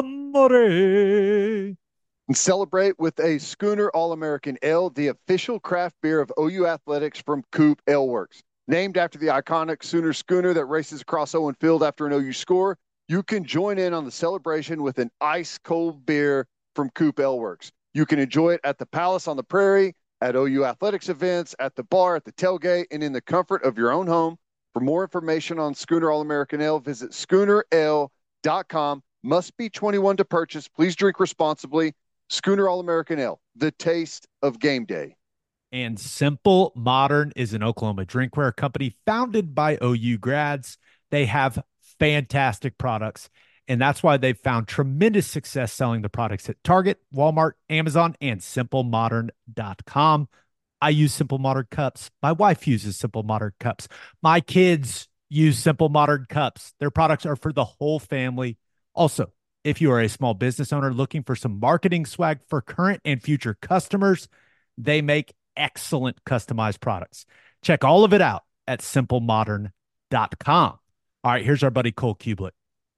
Amore. And celebrate with a Schooner All-American Ale, the official craft beer of OU Athletics from Coop Ale Works. Named after the iconic Sooner schooner that races across Owen Field after an OU score, you can join in on the celebration with an ice-cold beer from Coop Ale Works. You can enjoy it at the Palace on the Prairie, at OU Athletics events, at the bar, at the tailgate, and in the comfort of your own home. For more information on Schooner All-American Ale, visit SchoonerAle.com. Must be 21 to purchase. Please drink responsibly. Schooner All-American Ale, the taste of game day. And Simple Modern is an Oklahoma drinkware company founded by OU grads. They have fantastic products, and that's why they've found tremendous success selling the products at Target, Walmart, Amazon, and SimpleModern.com. I use Simple Modern cups. My wife uses Simple Modern cups. My kids use Simple Modern cups. Their products are for the whole family. Also, if you are a small business owner looking for some marketing swag for current and future customers, they make excellent customized products. Check all of it out at SimpleModern.com. All right, here's our buddy Cole Cubelic.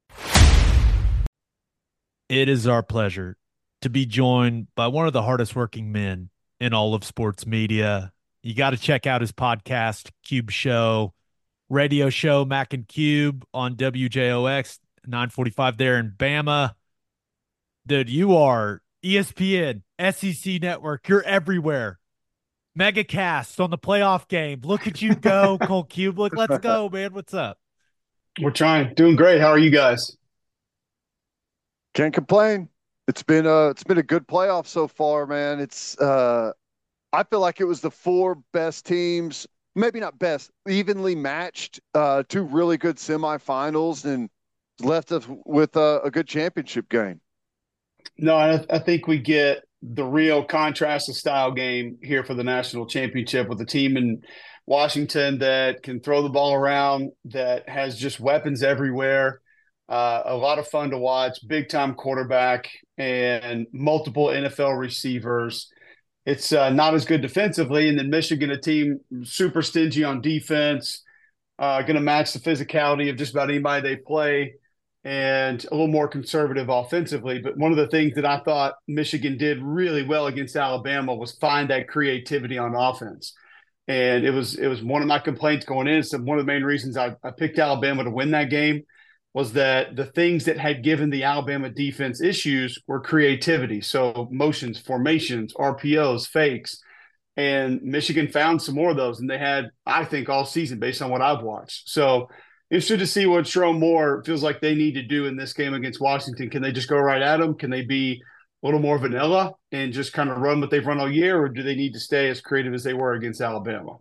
It is our pleasure to be joined by one of the hardest working men in all of sports media. You got to check out his podcast, Cube Show, radio show, Mac and Cube on WJOX 945 there in Bama. Dude, you are ESPN, SEC Network. You're everywhere. Megacast on the playoff game. Look at you go, Cole Cubelic. Let's go, man. What's up? We're trying. Doing great. How are you guys? Can't complain. It's been a good playoff so far, man. It's I feel like it was the four best teams, maybe not best, evenly matched, two really good semifinals, and left us with a good championship game. No, I think we get the real contrast of style game here for the national championship with a team in Washington that can throw the ball around, that has just weapons everywhere. A lot of fun to watch, big time quarterback and multiple NFL receivers. It's not as good defensively. And then Michigan, a team super stingy on defense, going to match the physicality of just about anybody they play, and a little more conservative offensively. But one of the things that I thought Michigan did really well against Alabama was find that creativity on offense. And it was one of my complaints going in. So one of the main reasons I picked Alabama to win that game was that the things that had given the Alabama defense issues were creativity. So motions, formations, RPOs, fakes. And Michigan found some more of those. And they had, I think, all season based on what I've watched. So interested to see what Sherrone Moore feels like they need to do in this game against Washington. Can they just go right at them? Can they be a little more vanilla and just kind of run what they've run all year, or do they need to stay as creative as they were against Alabama?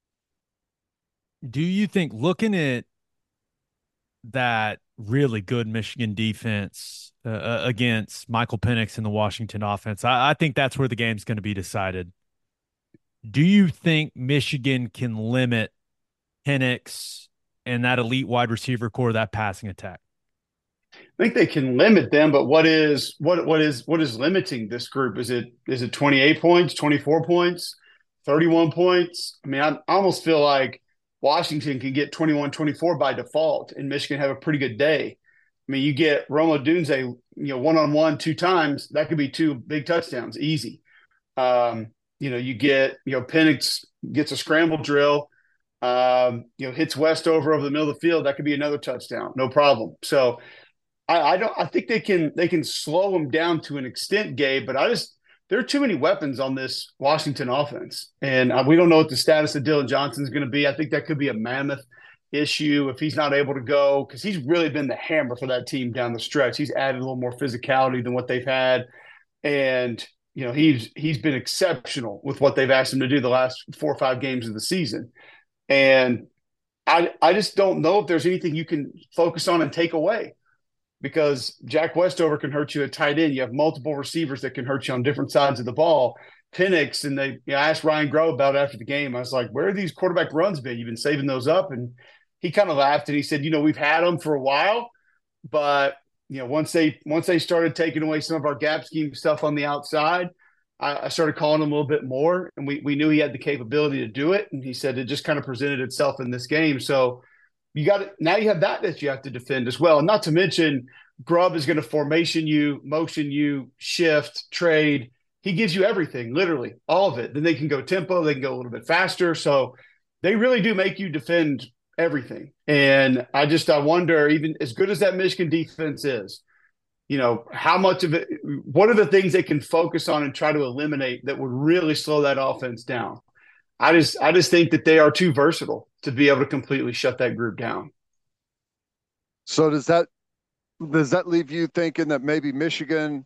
Do you think, looking at that really good Michigan defense against Michael Penix and the Washington offense, I think that's where the game's going to be decided. Do you think Michigan can limit Penix and that elite wide receiver core, that passing attack? I think they can limit them, but what is limiting this group? Is it 28 points, 24 points, 31 points? I mean, I almost feel like Washington can get 21, 24 by default, and Michigan have a pretty good day. I mean, you get Rome Odunze, one-on-one 2 times, that could be 2 big touchdowns, easy. You get, Penix gets a scramble drill, hits Westover over the middle of the field, that could be another touchdown, no problem. So I think they can slow them down to an extent, Gabe, but there are too many weapons on this Washington offense. And we don't know what the status of Dylan Johnson is going to be. I think that could be a mammoth issue if he's not able to go, because he's really been the hammer for that team down the stretch. He's added a little more physicality than what they've had. And, he's been exceptional with what they've asked him to do the last 4 or 5 games of the season. And I just don't know if there's anything you can focus on and take away, because Jack Westover can hurt you at tight end. You have multiple receivers that can hurt you on different sides of the ball. Penix, and I asked Ryan Grove about it after the game. I was like, where are these quarterback runs been? You've been saving those up? And he kind of laughed and he said, we've had them for a while, but once they started taking away some of our gap scheme stuff on the outside, I started calling him a little bit more, and we knew he had the capability to do it. And he said it just kind of presented itself in this game. So now you have that you have to defend as well. And not to mention, Grubb is going to formation you, motion you, shift, trade. He gives you everything, literally all of it. Then they can go tempo, they can go a little bit faster. So they really do make you defend everything. And I wonder, even as good as that Michigan defense is, how much of it, what are the things they can focus on and try to eliminate that would really slow that offense down? I just think that they are too versatile to be able to completely shut that group down. So does that leave you thinking that maybe Michigan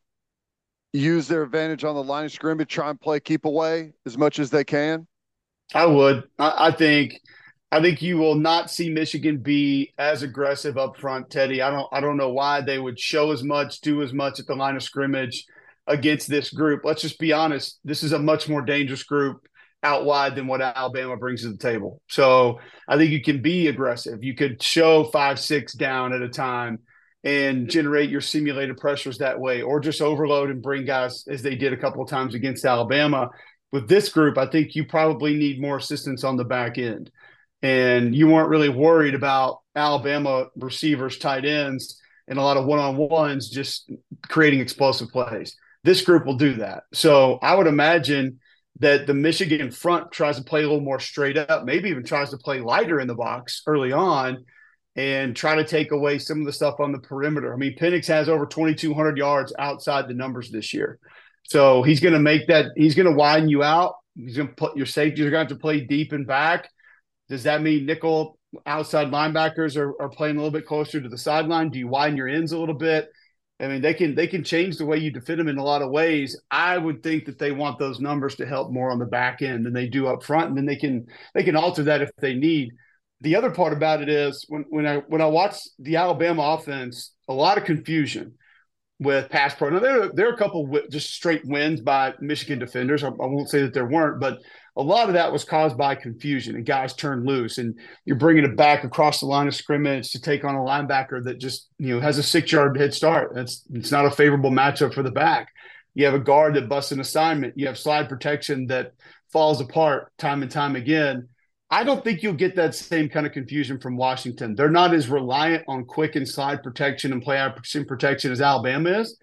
use their advantage on the line of scrimmage, try and play keep away as much as they can? I would. I think you will not see Michigan be as aggressive up front, Teddy. I don't know why they would show as much, do as much at the line of scrimmage against this group. Let's just be honest. This is a much more dangerous group out wide than what Alabama brings to the table. So I think you can be aggressive. You could show 5-6 down at a time and generate your simulated pressures that way, or just overload and bring guys as they did a couple of times against Alabama. With this group, I think you probably need more assistance on the back end. And you weren't really worried about Alabama receivers, tight ends, and a lot of one-on-ones just creating explosive plays. This group will do that. So I would imagine that the Michigan front tries to play a little more straight up, maybe even tries to play lighter in the box early on and try to take away some of the stuff on the perimeter. I mean, Penix has over 2,200 yards outside the numbers this year. So he's going to make that – he's going to widen you out. He's going to put your safeties are going to have to play deep and back. Does that mean nickel outside linebackers are playing a little bit closer to the sideline? Do you widen your ends a little bit? I mean, they can change the way you defend them in a lot of ways. I would think that they want those numbers to help more on the back end than they do up front, and then they can alter that if they need. The other part about it is when I watch the Alabama offense, a lot of confusion with pass pro. Now there are a couple just straight wins by Michigan defenders. I won't say that there weren't, but a lot of that was caused by confusion and guys turned loose, and you're bringing it back across the line of scrimmage to take on a linebacker that just has a 6-yard head start. It's not a favorable matchup for the back. You have a guard that busts an assignment. You have slide protection that falls apart time and time again. I don't think you'll get that same kind of confusion from Washington. They're not as reliant on quick and slide protection and play action protection as Alabama is.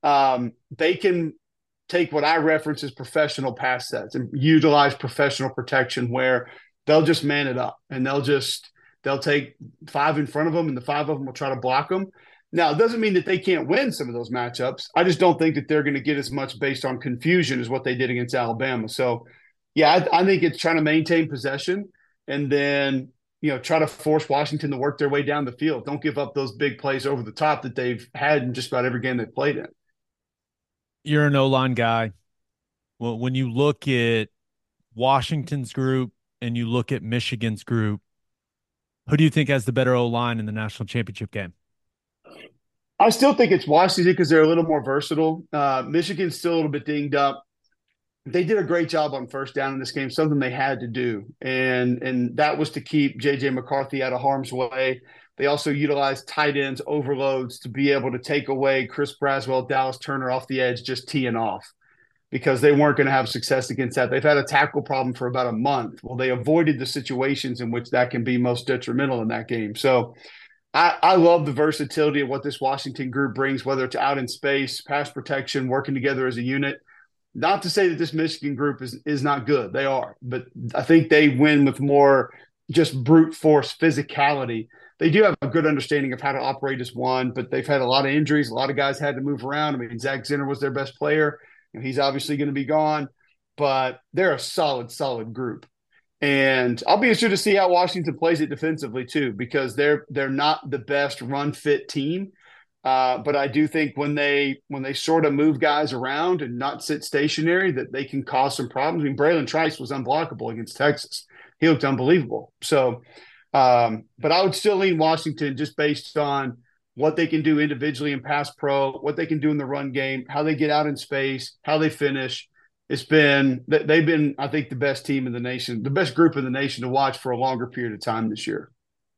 They can take what I reference as professional pass sets and utilize professional protection where they'll just man it up and they'll take 5 in front of them and the 5 of them will try to block them. Now, it doesn't mean that they can't win some of those matchups. I just don't think that they're going to get as much based on confusion as what they did against Alabama. So, yeah, I think it's trying to maintain possession and then, try to force Washington to work their way down the field. Don't give up those big plays over the top that they've had in just about every game they've played in. You're an O-line guy. Well, when you look at Washington's group and you look at Michigan's group, who do you think has the better O-line in the national championship game? I still think it's Washington because they're a little more versatile. Michigan's still a little bit dinged up. They did a great job on first down in this game, something they had to do, and that was to keep J.J. McCarthy out of harm's way. They also utilized tight ends overloads to be able to take away Chris Braswell, Dallas Turner off the edge, just teeing off because they weren't going to have success against that. They've had a tackle problem for about a month. Well, they avoided the situations in which that can be most detrimental in that game. So I love the versatility of what this Washington group brings, whether it's out in space, pass protection, working together as a unit. Not to say that this Michigan group is not good. They are. But I think they win with more just brute force physicality. They do have a good understanding of how to operate as one, but they've had a lot of injuries. A lot of guys had to move around. I mean, Zach Zinner was their best player. He's obviously going to be gone, but they're a solid, solid group. And I'll be interested to see how Washington plays it defensively too, because they're not the best run fit team. But I do think when they sort of move guys around and not sit stationary, that they can cause some problems. I mean, Braylon Trice was unblockable against Texas. He looked unbelievable. So, but I would still lean Washington just based on what they can do individually in pass pro, what they can do in the run game, how they get out in space, how they finish. They've been, I think, the best team in the nation, the best group in the nation to watch for a longer period of time this year.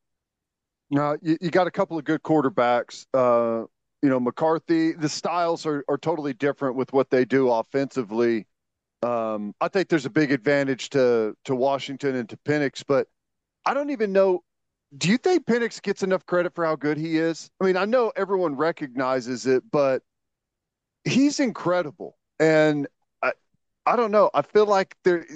You got a couple of good quarterbacks. McCarthy, the styles are totally different with what they do offensively. I think there's a big advantage to Washington and to Penix, but I don't even know. Do you think Penix gets enough credit for how good he is? I mean, I know everyone recognizes it, but he's incredible. And I don't know. I feel like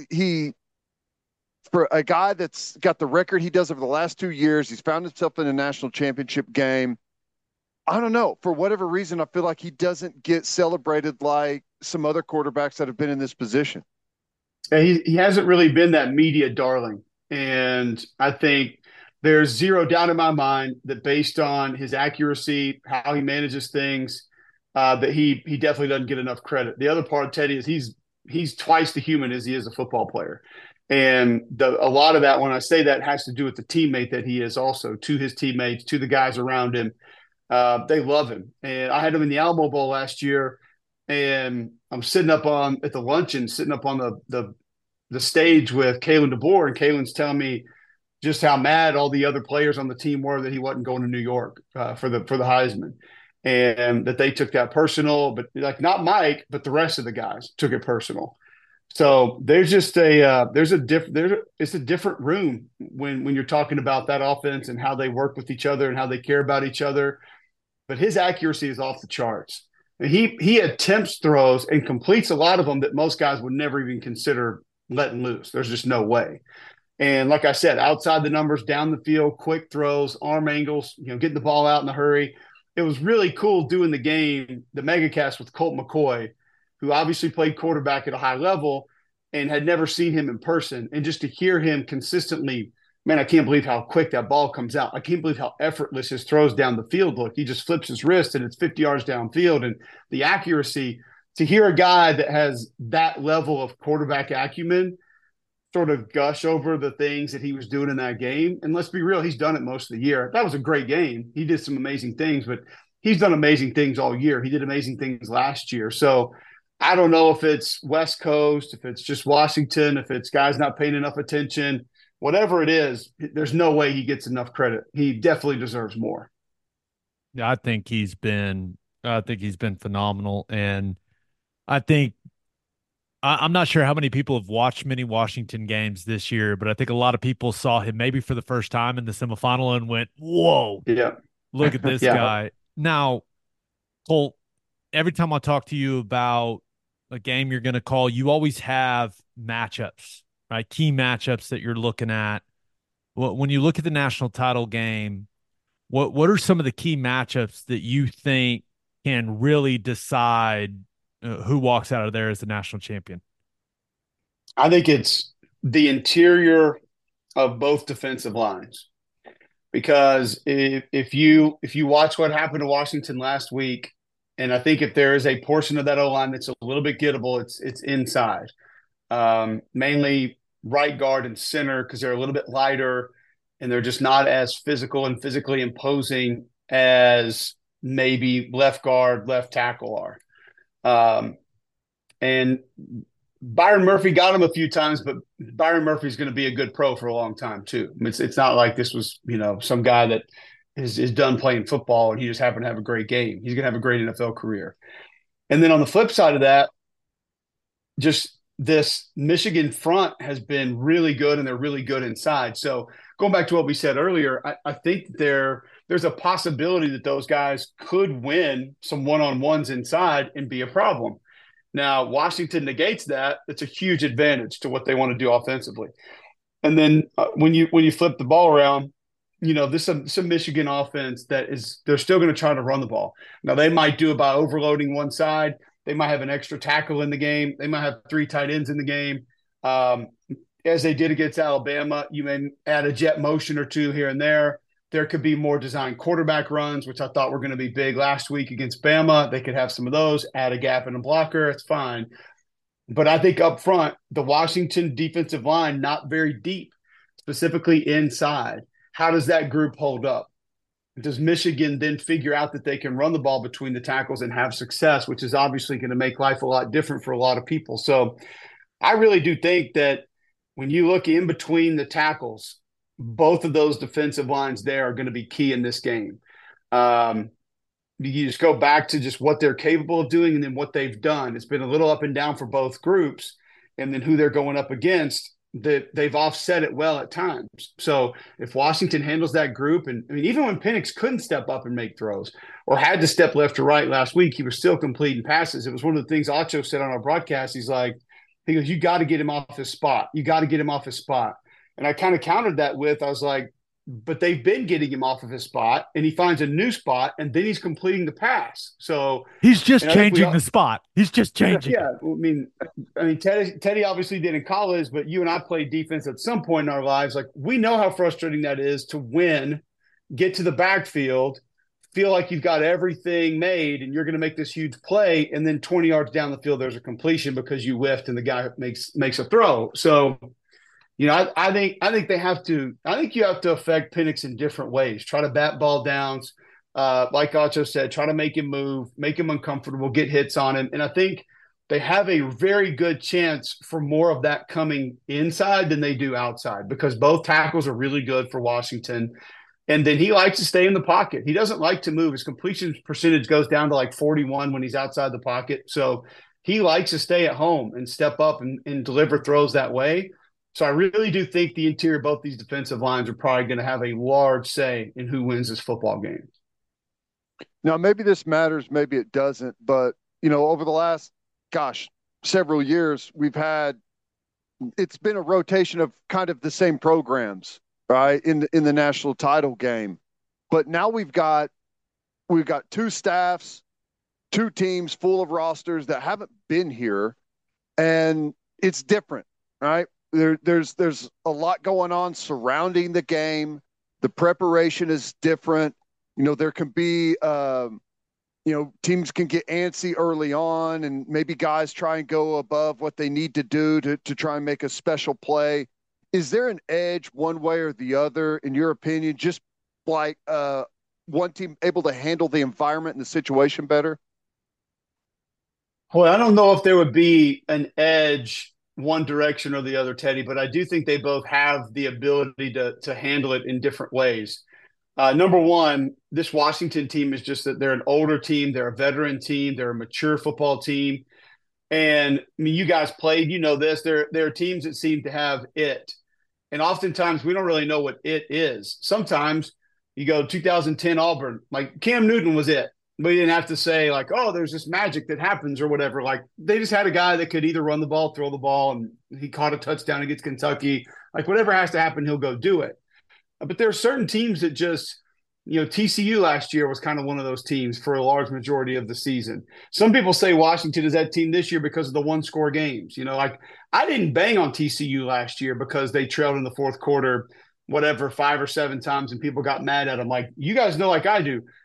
for a guy that's got the record he does over the last 2 years, he's found himself in a national championship game. I don't know. For whatever reason, I feel like he doesn't get celebrated like some other quarterbacks that have been in this position. He hasn't really been that media darling. And I think there's zero doubt in my mind that based on his accuracy, how he manages things, that he definitely doesn't get enough credit. The other part of Teddy is he's twice the human as he is a football player. And a lot of that, when I say that, has to do with the teammate that he is also to his teammates, to the guys around him. They love him. And I had him in the Alamo Bowl last year, and I'm sitting up at the luncheon, sitting up on the stage with Kalen DeBoer, and Kalen's telling me just how mad all the other players on the team were that he wasn't going to New York for the Heisman, and that they took that personal. But like not Mike, but the rest of the guys took it personal. So there's just it's a different room when you're talking about that offense and how they work with each other and how they care about each other. But his accuracy is off the charts. And he attempts throws and completes a lot of them that most guys would never even consider letting loose. There's just no way. And like I said, outside the numbers, down the field, quick throws, arm angles, getting the ball out in a hurry. It was really cool doing the megacast with Colt McCoy, who obviously played quarterback at a high level and had never seen him in person. And just to hear him consistently, man, I can't believe how quick that ball comes out. I can't believe how effortless his throws down the field look. He just flips his wrist and it's 50 yards downfield. And the accuracy, to hear a guy that has that level of quarterback acumen sort of gush over the things that he was doing in that game. And let's be real, he's done it most of the year. That was a great game. He did some amazing things, but he's done amazing things all year. He did amazing things last year. So I don't know if it's West Coast, if it's just Washington, if it's guys not paying enough attention, whatever it is, there's no way he gets enough credit. He definitely deserves more. Yeah, I think he's been phenomenal. And I think I'm not sure how many people have watched many Washington games this year, but I think a lot of people saw him maybe for the first time in the semifinal and went, whoa, yeah, look at this yeah. guy. Now, Colt, every time I talk to you about a game you're going to call, you always have matchups, right? Key matchups that you're looking at. When you look at the national title game, what are some of the key matchups that you think can really decide who walks out of there as the national champion? I think it's the interior of both defensive lines, because if you watch what happened to Washington last week, And I think if there is a portion of that O-line that's a little bit gettable, it's inside. Mainly right guard and center because they're a little bit lighter and they're just not as physical and physically imposing as maybe left guard, left tackle are. And Byron Murphy got him a few times, but Byron Murphy's going to be a good pro for a long time too. I mean, it's not like this was, some guy that is done playing football and he just happened to have a great game. He's going to have a great NFL career. And then on the flip side of that, just this Michigan front has been really good and they're really good inside. So going back to what we said earlier, I think there's a possibility that those guys could win some one-on-ones inside and be a problem. Now, Washington negates that. It's a huge advantage to what they want to do offensively. And then when you flip the ball around, there's some Michigan offense they're still going to try to run the ball. Now, they might do it by overloading one side. They might have an extra tackle in the game. They might have 3 tight ends in the game. As they did against Alabama, you may add a jet motion or 2 here and there. There could be more designed quarterback runs, which I thought were going to be big last week against Bama. They could have some of those, add a gap in a blocker. It's fine. But I think up front, the Washington defensive line, not very deep, specifically inside. How does that group hold up? Does Michigan then figure out that they can run the ball between the tackles and have success, which is obviously going to make life a lot different for a lot of people. So I really do think that when you look in between the tackles, both of those defensive lines there are going to be key in this game. You just go back to just what they're capable of doing and then what they've done. It's been a little up and down for both groups, and then who they're going up against. That they've offset it well at times. So if Washington handles that group, and I mean, even when Penix couldn't step up and make throws or had to step left or right last week, he was still completing passes. It was one of the things Acho said on our broadcast. He goes, you got to get him off his spot. You got to get him off his spot. And I kind of countered that with, I was like, but they've been getting him off of his spot and he finds a new spot and then he's completing the pass. So he's just changing the spot. He's just changing. Yeah. I mean, Teddy obviously did in college, but you and I played defense at some point in our lives. Like, we know how frustrating that is to win, get to the backfield, feel like you've got everything made and you're going to make this huge play. And then 20 yards down the field, there's a completion because you whiffed and the guy makes a throw. So, I think you have to affect Penix in different ways. Try to bat ball downs, like Acho said. Try to make him move, make him uncomfortable, get hits on him. And I think they have a very good chance for more of that coming inside than they do outside because both tackles are really good for Washington. And then he likes to stay in the pocket. He doesn't like to move. His completion percentage goes down to like 41 when he's outside the pocket. So he likes to stay at home and step up and deliver throws that way. So I really do think the interior of both these defensive lines are probably going to have a large say in who wins this football game. Now, maybe this matters, maybe it doesn't, but, over the last, several years, it's been a rotation of kind of the same programs, right, in the national title game. But now we've got 2 staffs, 2 teams full of rosters that haven't been here, and it's different, right? There's a lot going on surrounding the game. The preparation is different. There can be, teams can get antsy early on and maybe guys try and go above what they need to do to try and make a special play. Is there an edge one way or the other, in your opinion, just like one team able to handle the environment and the situation better? Well, I don't know if there would be an edge one direction or the other, Teddy, but I do think they both have the ability to handle it in different ways. Number one, this Washington team is just that they're an older team. They're a veteran team. They're a mature football team. And I mean, you guys played, this. There are teams that seem to have it. And oftentimes we don't really know what it is. Sometimes you go 2010 Auburn, like Cam Newton was it. We didn't have to say like, oh, there's this magic that happens or whatever. Like they just had a guy that could either run the ball, throw the ball, and he caught a touchdown against Kentucky. Like whatever has to happen, he'll go do it. But there are certain teams that just, TCU last year was kind of one of those teams for a large majority of the season. Some people say Washington is that team this year because of the one-score games. Like I didn't bang on TCU last year because they trailed in the fourth quarter, 5 or 7 times, and people got mad at them. Like you guys know, like I do,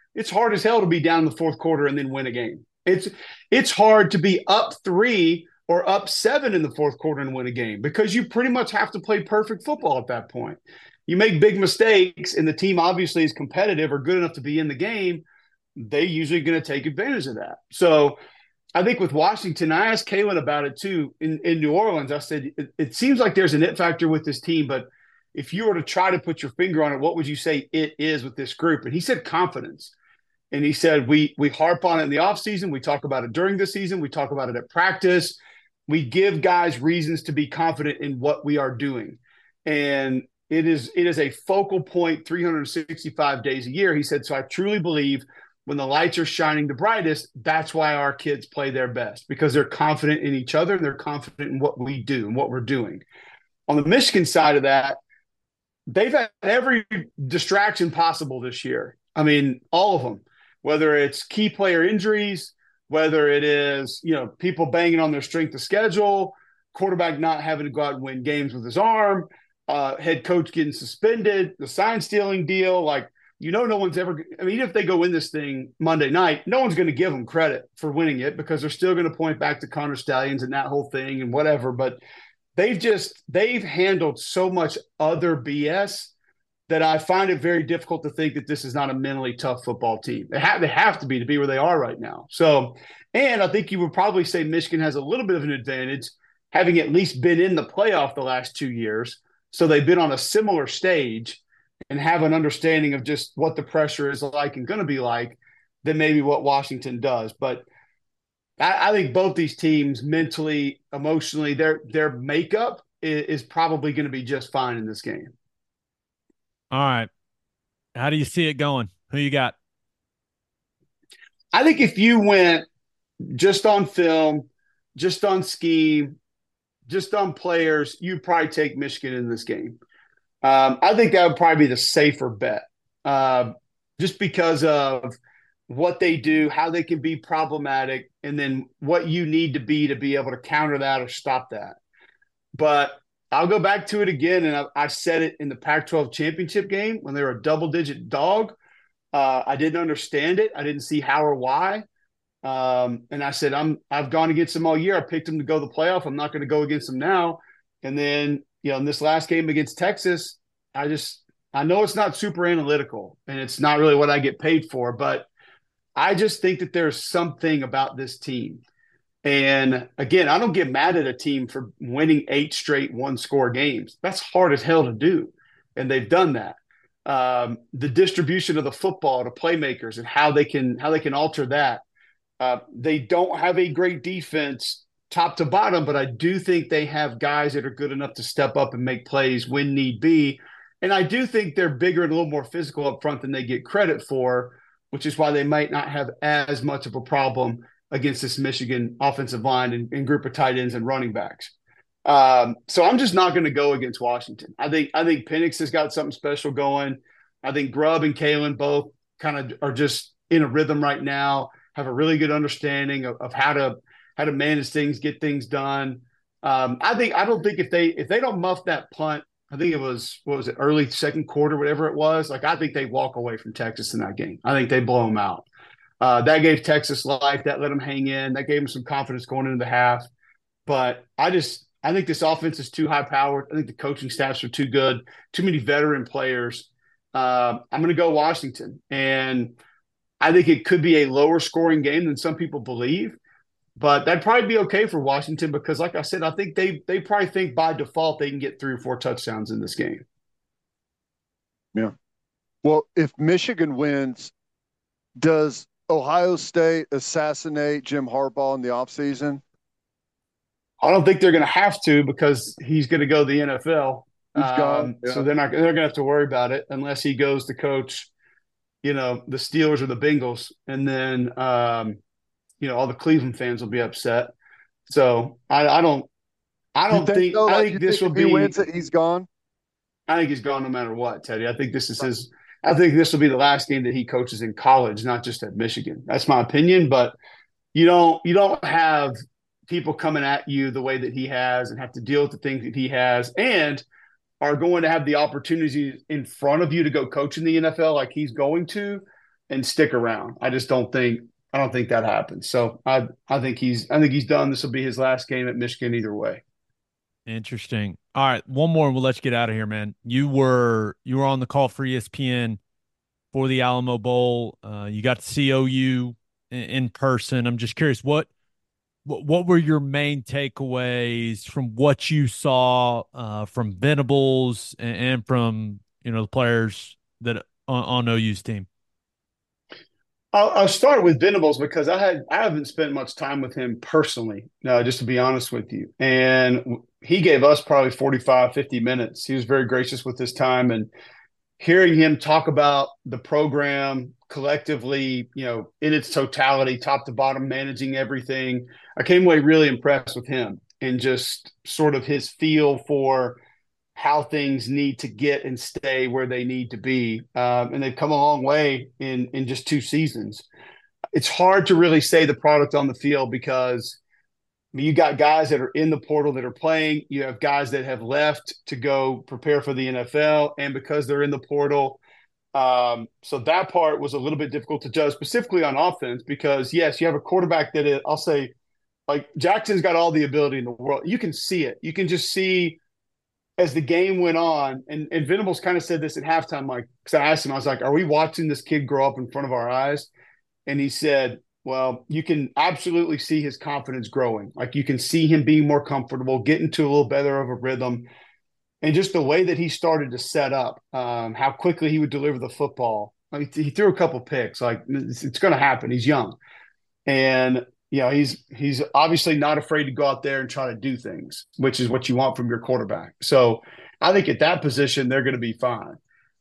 It's hard as hell to be down in the fourth quarter and then win a game. It's hard to be up 3 or up 7 in the fourth quarter and win a game because you pretty much have to play perfect football at that point. You make big mistakes and the team obviously is competitive or good enough to be in the game, they're usually going to take advantage of that. So I think with Washington, I asked Kalen about it too in New Orleans. I said, it seems like there's an it factor with this team, but if you were to try to put your finger on it, what would you say it is with this group? And he said confidence. And he said, we harp on it in the offseason. We talk about it during the season. We talk about it at practice. We give guys reasons to be confident in what we are doing. And it is a focal point 365 days a year. He said, so I truly believe when the lights are shining the brightest, that's why our kids play their best, because they're confident in each other and they're confident in what we do and what we're doing. On the Michigan side of that, they've had every distraction possible this year. I mean, all of them, whether it's key player injuries, whether it is, people banging on their strength of schedule, quarterback not having to go out and win games with his arm, head coach getting suspended, the sign stealing deal. Like, no one's ever – I mean, even if they go win this thing Monday night, no one's going to give them credit for winning it because they're still going to point back to Connor Stallions and that whole thing and whatever. But they've handled so much other BS that I find it very difficult to think that this is not a mentally tough football team. They have to be where they are right now. So, and I think you would probably say Michigan has a little bit of an advantage having at least been in the playoff the last 2 years. So they've been on a similar stage and have an understanding of just what the pressure is like and going to be like than maybe what Washington does. But I think both these teams mentally, emotionally, their makeup is probably going to be just fine in this game. All right. How do you see it going? Who you got? I think if you went just on film, just on scheme, just on players, you'd probably take Michigan in this game. I think that would probably be the safer bet, just because of what they do, how they can be problematic, and then what you need to be able to counter that or stop that. But I'll go back to it again, and I said it in the Pac-12 championship game when they were a double-digit dog. I didn't understand it. I didn't see how or why. And I said, I've gone against them all year. I picked them to go to the playoff. I'm not going to go against them now. And then, in this last game against Texas, I know it's not super analytical and it's not really what I get paid for, but I just think that there's something about this team. And again, I don't get mad at a team for winning 8 straight one-score games. That's hard as hell to do. And they've done that. The distribution of the football to playmakers and how they can alter that. They don't have a great defense top to bottom, but I do think they have guys that are good enough to step up and make plays when need be. And I do think they're bigger and a little more physical up front than they get credit for, which is why they might not have as much of a problem against this Michigan offensive line and group of tight ends and running backs. So I'm just not going to go against Washington. I think Penix has got something special going. I think Grubb and Kalen both kind of are just in a rhythm right now, have a really good understanding of how to manage things, get things done. I don't think if they don't muff that punt, I think it was, early second quarter, whatever it was. Like, I think they walk away from Texas in that game. I think they blow them out. That gave Texas life. That let them hang in. That gave them some confidence going into the half. But I think this offense is too high powered. I think the coaching staffs are too good. Too many veteran players. I'm going to go Washington, and I think it could be a lower scoring game than some people believe. But that'd probably be okay for Washington because, like I said, I think they probably think by default they can get 3 or 4 touchdowns in this game. Yeah. Well, if Michigan wins, does Ohio State assassinate Jim Harbaugh in the offseason? I don't think they're going to have to because he's going to go to the NFL. He's gone. Yeah. So they're going to have to worry about it unless he goes to coach, the Steelers or the Bengals. And then, all the Cleveland fans will be upset. So I think this will be. If he wins it, he's gone. I think he's gone no matter what, Teddy. I think this is his. I think this will be the last game that he coaches in college, not just at Michigan. That's my opinion. But you don't have people coming at you the way that he has and have to deal with the things that he has and are going to have the opportunity in front of you to go coach in the NFL like he's going to. and stick around. I don't think that happens. So I think he's done. This will be his last game at Michigan either way. Interesting. All right, one more and we'll let you get out of here, man. You were on the call for ESPN for the Alamo Bowl. You got to see OU in person. I'm just curious, what were your main takeaways from what you saw from Venables and from the players that on OU's team? I'll start with Venables because I haven't spent much time with him personally, just to be honest with you. And he gave us probably 45, 50 minutes. He was very gracious with his time, and hearing him talk about the program collectively, in its totality, top to bottom, managing everything, I came away really impressed with him and just sort of his feel for how things need to get and stay where they need to be. And they've come a long way in just 2 seasons. It's hard to really say the product on the field because you got guys that are in the portal that are playing. You have guys that have left to go prepare for the NFL, and because they're in the portal. So that part was a little bit difficult to judge, specifically on offense, because, yes, you have a quarterback that I'll say, like, Jackson's got all the ability in the world. You can see it. You can just see as the game went on, and Venables kind of said this at halftime, like, because I asked him, I was like, are we watching this kid grow up in front of our eyes? And he said, well, you can absolutely see his confidence growing. Like, you can see him being more comfortable, getting to a little better of a rhythm. And just the way that he started to set up, how quickly he would deliver the football. I mean, he threw a couple picks. Like, it's going to happen. He's young. And, he's obviously not afraid to go out there and try to do things, which is what you want from your quarterback. So I think at that position, they're going to be fine.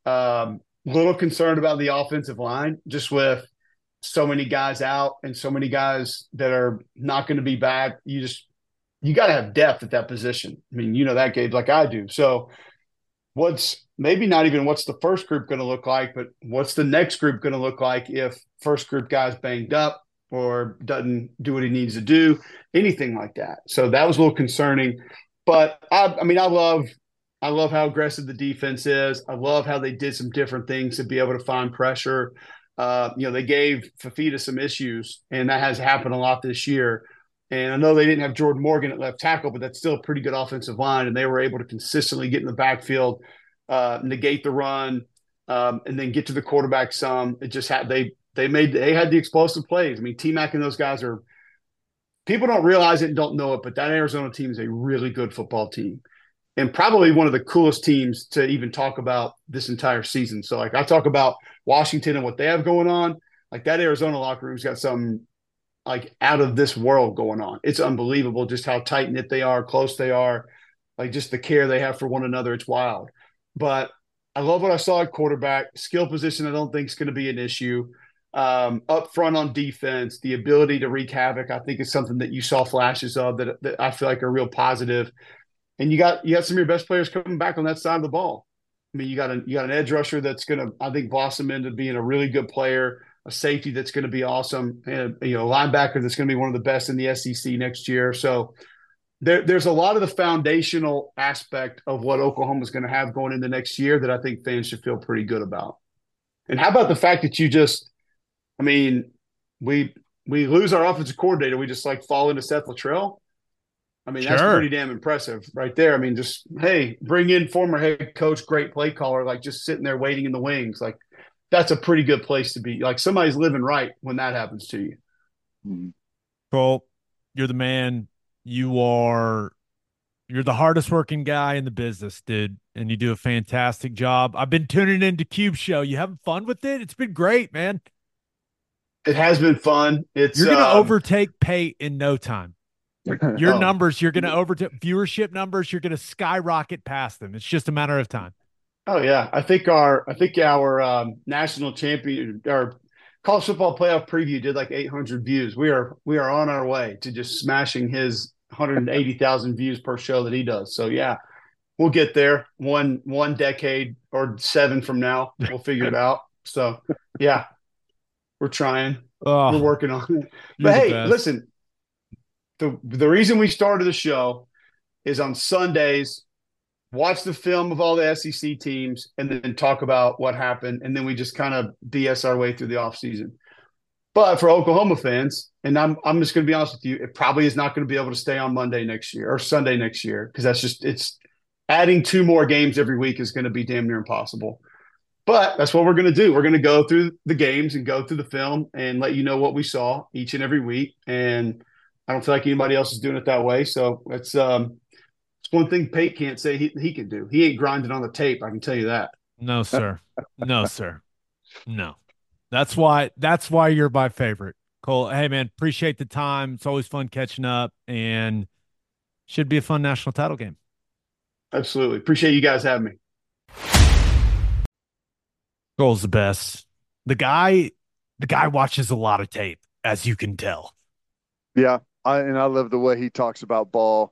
Little concerned about the offensive line, just with so many guys out and so many guys that are not going to be back. You got to have depth at that position. I mean, that, Gabe, like I do. So what's the first group going to look like, but what's the next group going to look like if first group guy's banged up or doesn't do what he needs to do, anything like that. So that was a little concerning. But, I love how aggressive the defense is. I love how they did some different things to be able to find pressure. They gave Fafita some issues, and that has happened a lot this year. And I know they didn't have Jordan Morgan at left tackle, but that's still a pretty good offensive line, and they were able to consistently get in the backfield, negate the run, and then get to the quarterback some. It just had they had the explosive plays. I mean, T-Mac and those guys are – people don't realize it and don't know it, but that Arizona team is a really good football team and probably one of the coolest teams to even talk about this entire season. So, like, I talk about Washington and what they have going on. Like, that Arizona locker room's got some – like, out of this world going on. It's unbelievable just how tight knit they are, close they are, like just the care they have for one another. It's wild. But I love what I saw at quarterback. Skill position, I don't think is going to be an issue. Up front on defense, the ability to wreak havoc, I think is something that you saw flashes of that I feel like are real positive. And you got some of your best players coming back on that side of the ball. I mean, you got an edge rusher that's going to, I think, blossom into being a really good player. A safety that's going to be awesome, and a linebacker that's going to be one of the best in the SEC next year. So there's a lot of the foundational aspect of what Oklahoma is going to have going into next year that I think fans should feel pretty good about. And how about the fact that we lose our offensive coordinator, we just like fall into Seth Luttrell. I mean, That's pretty damn impressive right there. I mean, just, hey, bring in former head coach, great play caller, like just sitting there waiting in the wings, like. That's a pretty good place to be. Like, somebody's living right when that happens to you. Well, you're the man. You're the hardest working guy in the business, dude. And you do a fantastic job. I've been tuning into Cube Show. You having fun with it? It's been great, man. It has been fun. You're going to overtake Pate in no time. Your numbers, you're going to overtake viewership numbers. You're going to skyrocket past them. It's just a matter of time. Oh yeah, I think our national champion, our college football playoff preview did like 800 views. We are on our way to just smashing his 180,000 views per show that he does. So yeah, we'll get there. One decade or 7 from now, we'll figure it out. So yeah, we're trying. We're working on it. But hey, listen, the reason we started the show is on Sundays. watch the film of all the SEC teams, and then talk about what happened, and then we just kind of BS our way through the offseason. But for Oklahoma fans, and I'm just going to be honest with you, it probably is not going to be able to stay on Monday next year or Sunday next year, because it's adding 2 more games every week is going to be damn near impossible. But that's what we're going to do. We're going to go through the games and go through the film and let you know what we saw each and every week. And I don't feel like anybody else is doing it that way. So it's one thing Pate can't say he can do. He ain't grinding on the tape, I can tell you that. No, sir. No, sir. No. That's why you're my favorite. Cole, hey man, appreciate the time. It's always fun catching up, and should be a fun national title game. Absolutely. Appreciate you guys having me. Cole's the best. The guy watches a lot of tape, as you can tell. Yeah, I love the way he talks about ball.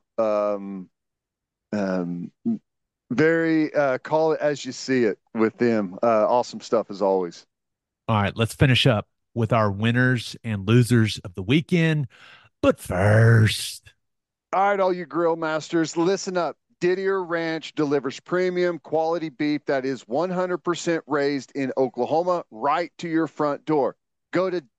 Very call it as you see it with them. Awesome stuff as always. All right, let's finish up with our winners and losers of the weekend. But first, all right, all you grill masters, listen up. Didier Ranch delivers premium quality beef that is 100% raised in Oklahoma right to your front door. Go to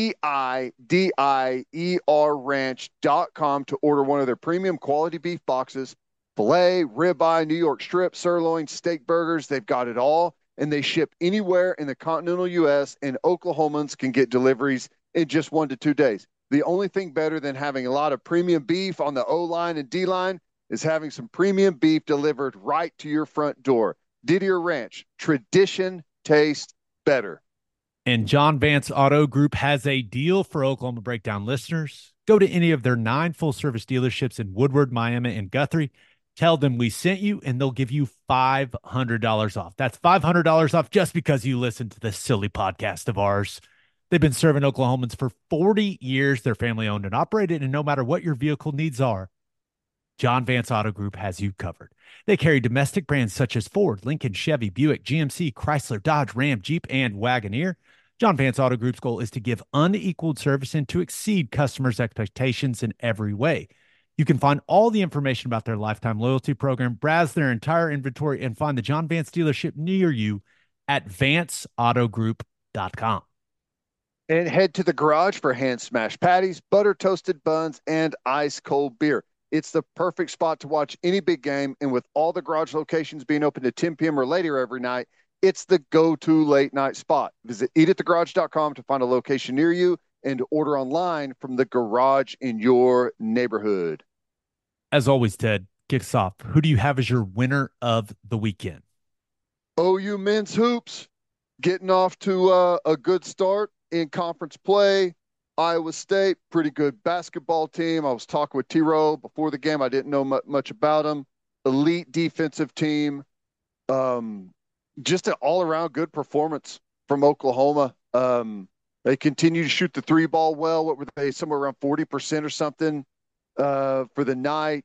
DIDIERranch.com to order one of their premium quality beef boxes. Filet, ribeye, New York strip, sirloin, steak burgers, they've got it all. And they ship anywhere in the continental U.S., and Oklahomans can get deliveries in just 1 to 2 days. The only thing better than having a lot of premium beef on the O-line and D-line is having some premium beef delivered right to your front door. Didier Ranch, tradition tastes better. And John Vance Auto Group has a deal for Oklahoma Breakdown listeners. Go to any of their 9 full-service dealerships in Woodward, Miami, and Guthrie. Tell them we sent you, and they'll give you $500 off. That's $500 off just because you listened to this silly podcast of ours. They've been serving Oklahomans for 40 years. They're family-owned and operated, and no matter what your vehicle needs are, John Vance Auto Group has you covered. They carry domestic brands such as Ford, Lincoln, Chevy, Buick, GMC, Chrysler, Dodge, Ram, Jeep, and Wagoneer. John Vance Auto Group's goal is to give unequaled service and to exceed customers' expectations in every way. You can find all the information about their lifetime loyalty program, browse their entire inventory, and find the John Vance dealership near you at vanceautogroup.com. And head to the garage for hand smashed patties, butter toasted buns, and ice cold beer. It's the perfect spot to watch any big game, and with all the garage locations being open to 10 p.m. or later every night, it's the go-to late night spot. Visit eatatthegarage.com to find a location near you and order online from the garage in your neighborhood. As always, Ted, kick us off. Who do you have as your winner of the weekend? OU men's hoops getting off to a good start in conference play. Iowa State, pretty good basketball team. I was talking with T-Row before the game. I didn't know much about them. Elite defensive team. Just an all-around good performance from Oklahoma. They continue to shoot the 3 ball well. What were they? Somewhere around 40% or something for the night.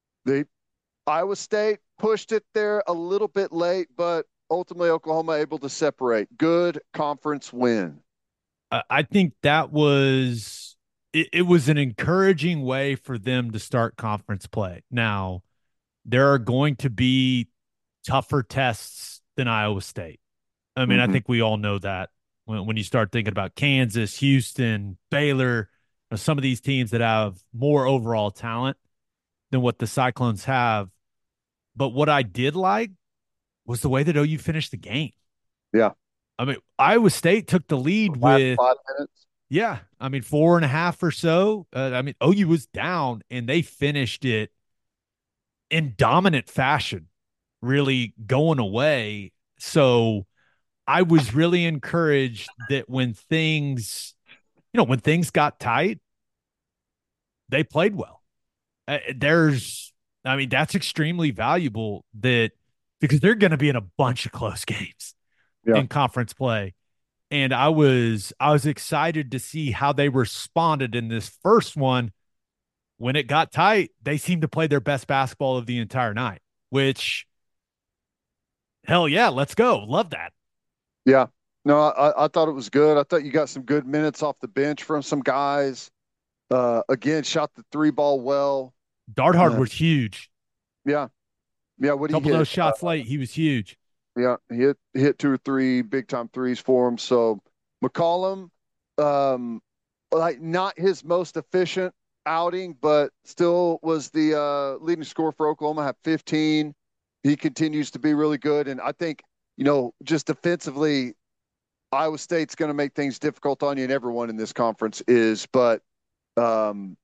Iowa State pushed it there a little bit late, but ultimately Oklahoma able to separate. Good conference win. I think that was it was an encouraging way for them to start conference play. Now, there are going to be tougher tests than Iowa State. I mean, I think we all know that when you start thinking about Kansas, Houston, Baylor, some of these teams that have more overall talent than what the Cyclones have. But what I did like was the way that OU finished the game. Yeah. I mean, Iowa State took the lead with 5 minutes. Yeah. I mean, 4.5 or so. I mean, OU was down and they finished it in dominant fashion, really going away. So I was really encouraged that when things got tight, they played well. That's extremely valuable because they're going to be in a bunch of close games in conference play. And I was excited to see how they responded in this first one. When it got tight, they seemed to play their best basketball of the entire night, which, hell yeah, let's go. Love that. Yeah. No, I thought it was good. I thought you got some good minutes off the bench from some guys. Again, shot the 3 ball well. Dart Hard was huge. Yeah. Yeah, what he Couple of hit. those shots late, he was huge. Yeah, he hit two or three big time threes for him. So McCollum, um, like not his most efficient outing, but still was the leading scorer for Oklahoma. Had 15. He continues to be really good, and I think just defensively, Iowa State's going to make things difficult on you, and everyone in this conference is. But um,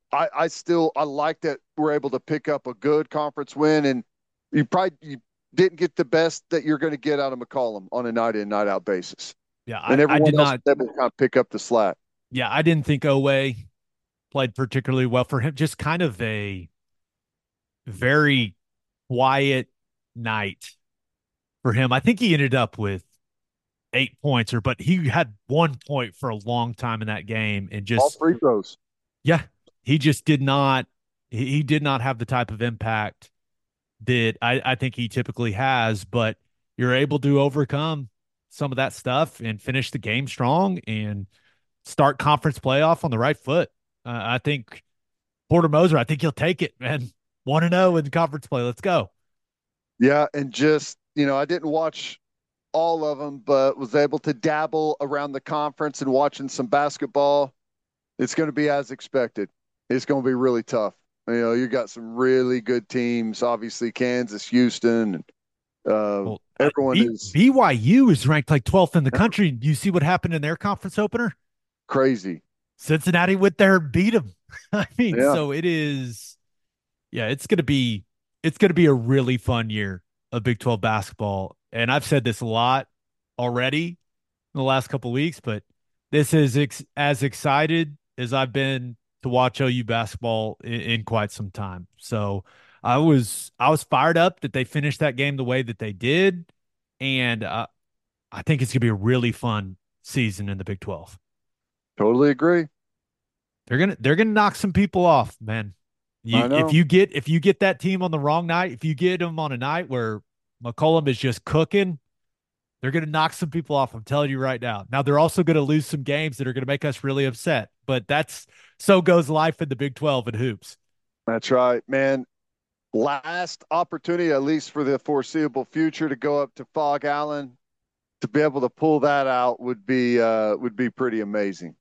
I like that we're able to pick up a good conference win, and you didn't get the best that you're going to get out of McCollum on a night in, night out basis. Yeah, And I everyone did else not. was able to kind of pick up the slack. Yeah, I didn't think Owe played particularly well for him. Just kind of a very quiet night for him. I think he ended up with 8 points, but he had 1 point for a long time in that game, and All just free throws. yeah, he just did not. He did not have the type of impact that I think he typically has. But you're able to overcome some of that stuff and finish the game strong and start conference playoff on the right foot. I think Porter Moser, I think he'll take it, man. 1-0 in conference play. Let's go. Yeah, and just I didn't watch all of them, but was able to dabble around the conference and watching some basketball. It's going to be as expected. It's going to be really tough. You got some really good teams. Obviously, Kansas, Houston, and Well, everyone is BYU is ranked like 12th in the country. You see what happened in their conference opener? crazy. Cincinnati went there and beat them. I mean, Yeah, so it is. Yeah, it's gonna be a really fun year of Big 12 basketball. And I've said this a lot already in the last couple of weeks, but this is as excited as I've been to watch OU basketball in quite some time. So I was fired up that they finished that game the way that they did, and I think it's gonna be a really fun season in the Big 12. totally agree. They're gonna knock some people off, man. I know. If you get that team on the wrong night, if you get them on a night where McCollum is just cooking, they're gonna knock some people off. I'm telling you right now. Now they're also gonna lose some games that are gonna make us really upset. But that's so goes life in the Big 12 and hoops. That's right, man. Last opportunity, at least for the foreseeable future, to go up to Fog Allen to be able to pull that out would be pretty amazing.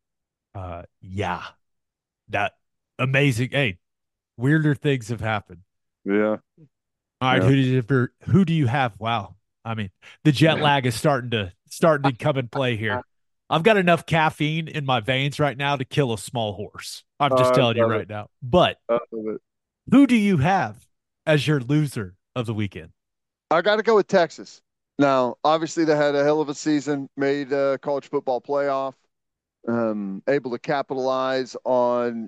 Yeah, that amazing. Hey, weirder things have happened. Yeah, All right, yeah. who do you have? Wow. I mean, the jet lag is starting to come in play here. I've got enough caffeine in my veins right now to kill a small horse. I'm just I telling you love it. right now. But I love it. who do you have as your loser of the weekend? I got to go with Texas. Now, obviously, they had a hell of a season, made college football playoff, able to capitalize on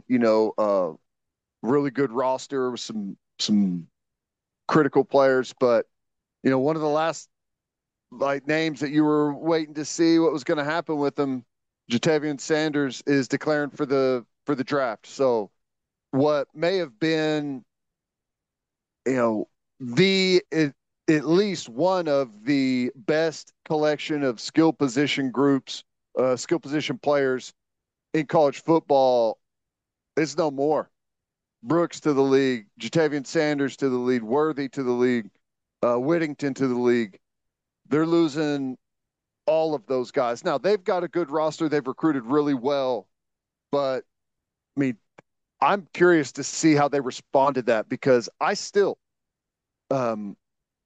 really good roster with some critical players. But one of the last like names that you were waiting to see what was going to happen with them, Jatavian Sanders is declaring for the draft. So what may have been you know the at least one of the best collection of skill position groups, skill position players in college football is no more. Brooks to the league, Jatavian Sanders to the league, Worthy to the league, Whittington to the league. They're losing all of those guys. Now they've got a good roster. They've recruited really well, but I mean, I'm curious to see how they respond to that because I still, um,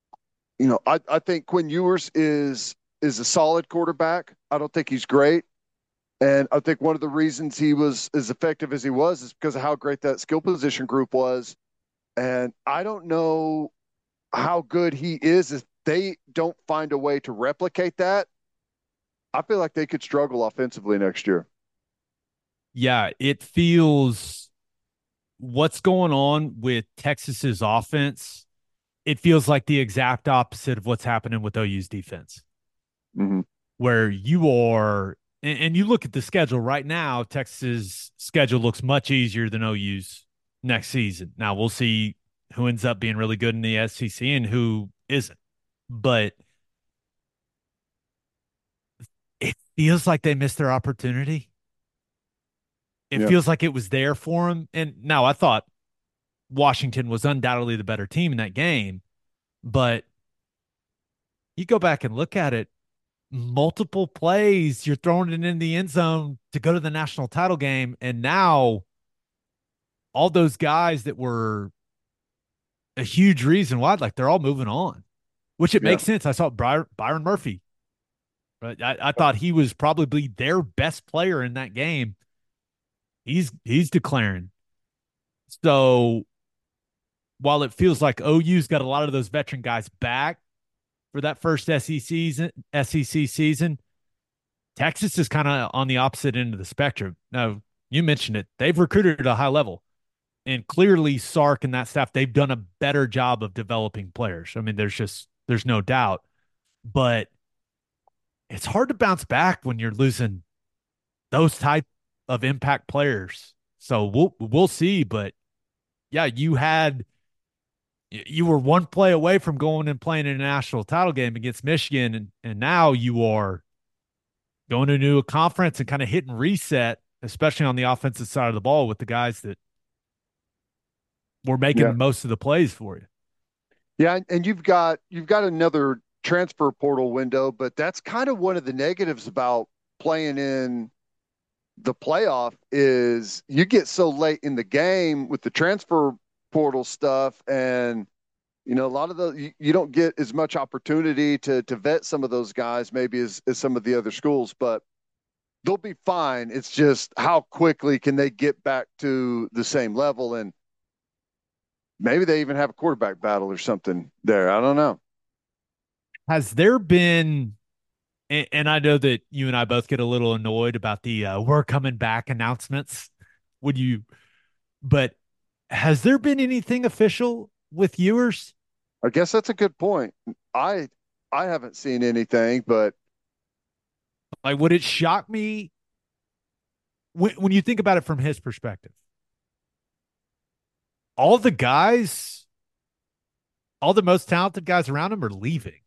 I think Quinn Ewers is a solid quarterback. I don't think he's great. And I think one of the reasons he was as effective as he was is because of how great that skill position group was. And I don't know how good he is if they don't find a way to replicate that. I feel like they could struggle offensively next year. Yeah, it feels what's going on with Texas's offense. It feels like the exact opposite of what's happening with OU's defense, Mm-hmm. where you are, and you look at the schedule right now, Texas's schedule looks much easier than OU's next season. Now we'll see who ends up being really good in the SEC and who isn't. But it feels like they missed their opportunity. It Yeah. feels like it was there for them. And now I thought Washington was undoubtedly the better team in that game, But you go back and look at it, multiple plays, you're throwing it in the end zone to go to the national title game. And now all those guys that were a huge reason why, like they're all moving on, which it Yeah. makes sense. I saw Byron Murphy. Right? I thought he was probably their best player in that game. He's declaring. So while it feels like OU's got a lot of those veteran guys back for that first SEC season, Texas is kind of on the opposite end of the spectrum. Now, you mentioned it. They've recruited at a high level. And clearly Sark and that staff, they've done a better job of developing players. I mean, there's no doubt. But it's hard to bounce back when you're losing those type of impact players. So we'll see. But yeah, you were one play away from going and playing in a national title game against Michigan, and now you are going to a new conference and kind of hitting reset, especially on the offensive side of the ball with the guys that were Yeah. making most of the plays for you. Yeah, and you've got another transfer portal window, but that's kind of one of the negatives about playing in the playoff is you get so late in the game with the transfer portal stuff, and a lot of you don't get as much opportunity to vet some of those guys maybe as some of the other schools, but they'll be fine. It's just how quickly can they get back to the same level, and maybe they even have a quarterback battle or something there. I don't know. Has there been, and I know that you and I both get a little annoyed about the we're coming back announcements. Would you, but has there been anything official with Ewers? I guess that's a good point. I I haven't seen anything, but Like, would it shock me when you think about it from his perspective? All the guys, all the most talented guys around him are leaving.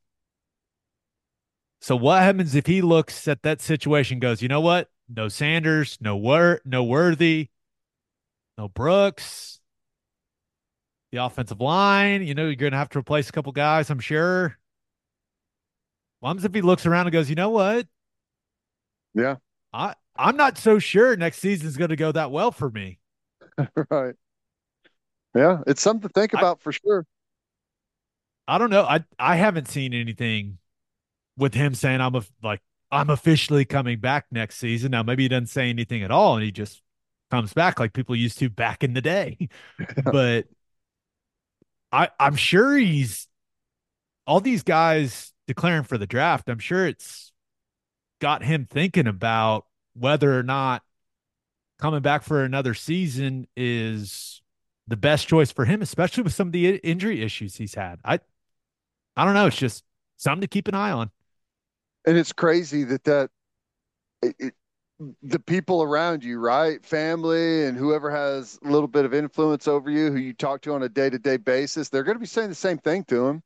So what happens if he looks at that situation and goes, you know what? No Sanders, no Worthy, no Brooks, the offensive line. You're going to have to replace a couple guys, I'm sure. What happens if he looks around and goes, you know what? yeah, I'm not so sure next season's going to go that well for me. right. Yeah, it's something to think I about for sure. I don't know. I haven't seen anything with him saying I'm officially coming back next season. Now maybe he doesn't say anything at all and he just comes back like people used to back in the day. But I'm sure he's all these guys declaring for the draft. I'm sure it's got him thinking about whether or not coming back for another season is the best choice for him, especially with some of the injury issues he's had. I don't know. It's just something to keep an eye on. And it's crazy that it, the people around you, right? Family and whoever has a little bit of influence over you, who you talk to on a day-to-day basis, they're going to be saying the same thing to him.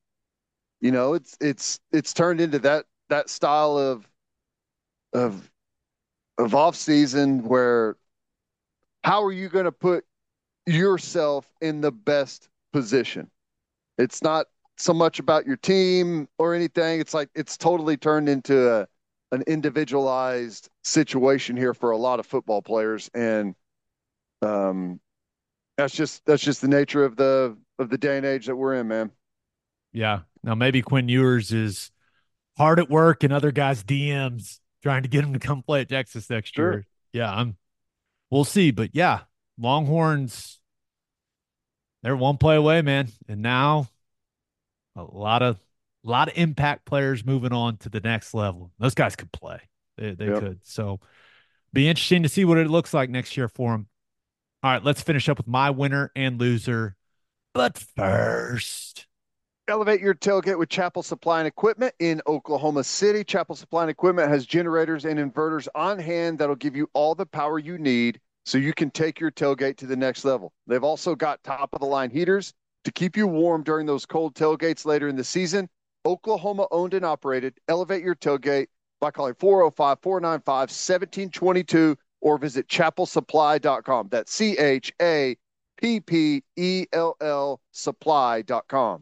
It's turned into that style of off season where how are you going to put yourself in the best position? It's not so much about your team or anything. It's like it's totally turned into an individualized situation here for a lot of football players, and um, that's just the nature of the day and age that we're in, man. Yeah. Now maybe Quinn Ewers is hard at work and other guys DMs trying to get him to come play at Texas next Sure. year. Yeah, we'll see. But yeah, Longhorns, they're one play away, man. And now a lot of impact players moving on to the next level. Those guys could play. They Yep. could. So be interesting to see what it looks like next year for them. All right, let's finish up with my winner and loser. But first, Elevate your tailgate with Chapel Supply and Equipment in Oklahoma City. Chapel Supply and Equipment has generators and inverters on hand that'll give you all the power you need so you can take your tailgate to the next level. They've also got top of the line heaters to keep you warm during those cold tailgates later in the season. Oklahoma owned and operated. Elevate your tailgate by calling 405 495 1722 or visit chapelsupply.com. That's CHAPPELL supply.com.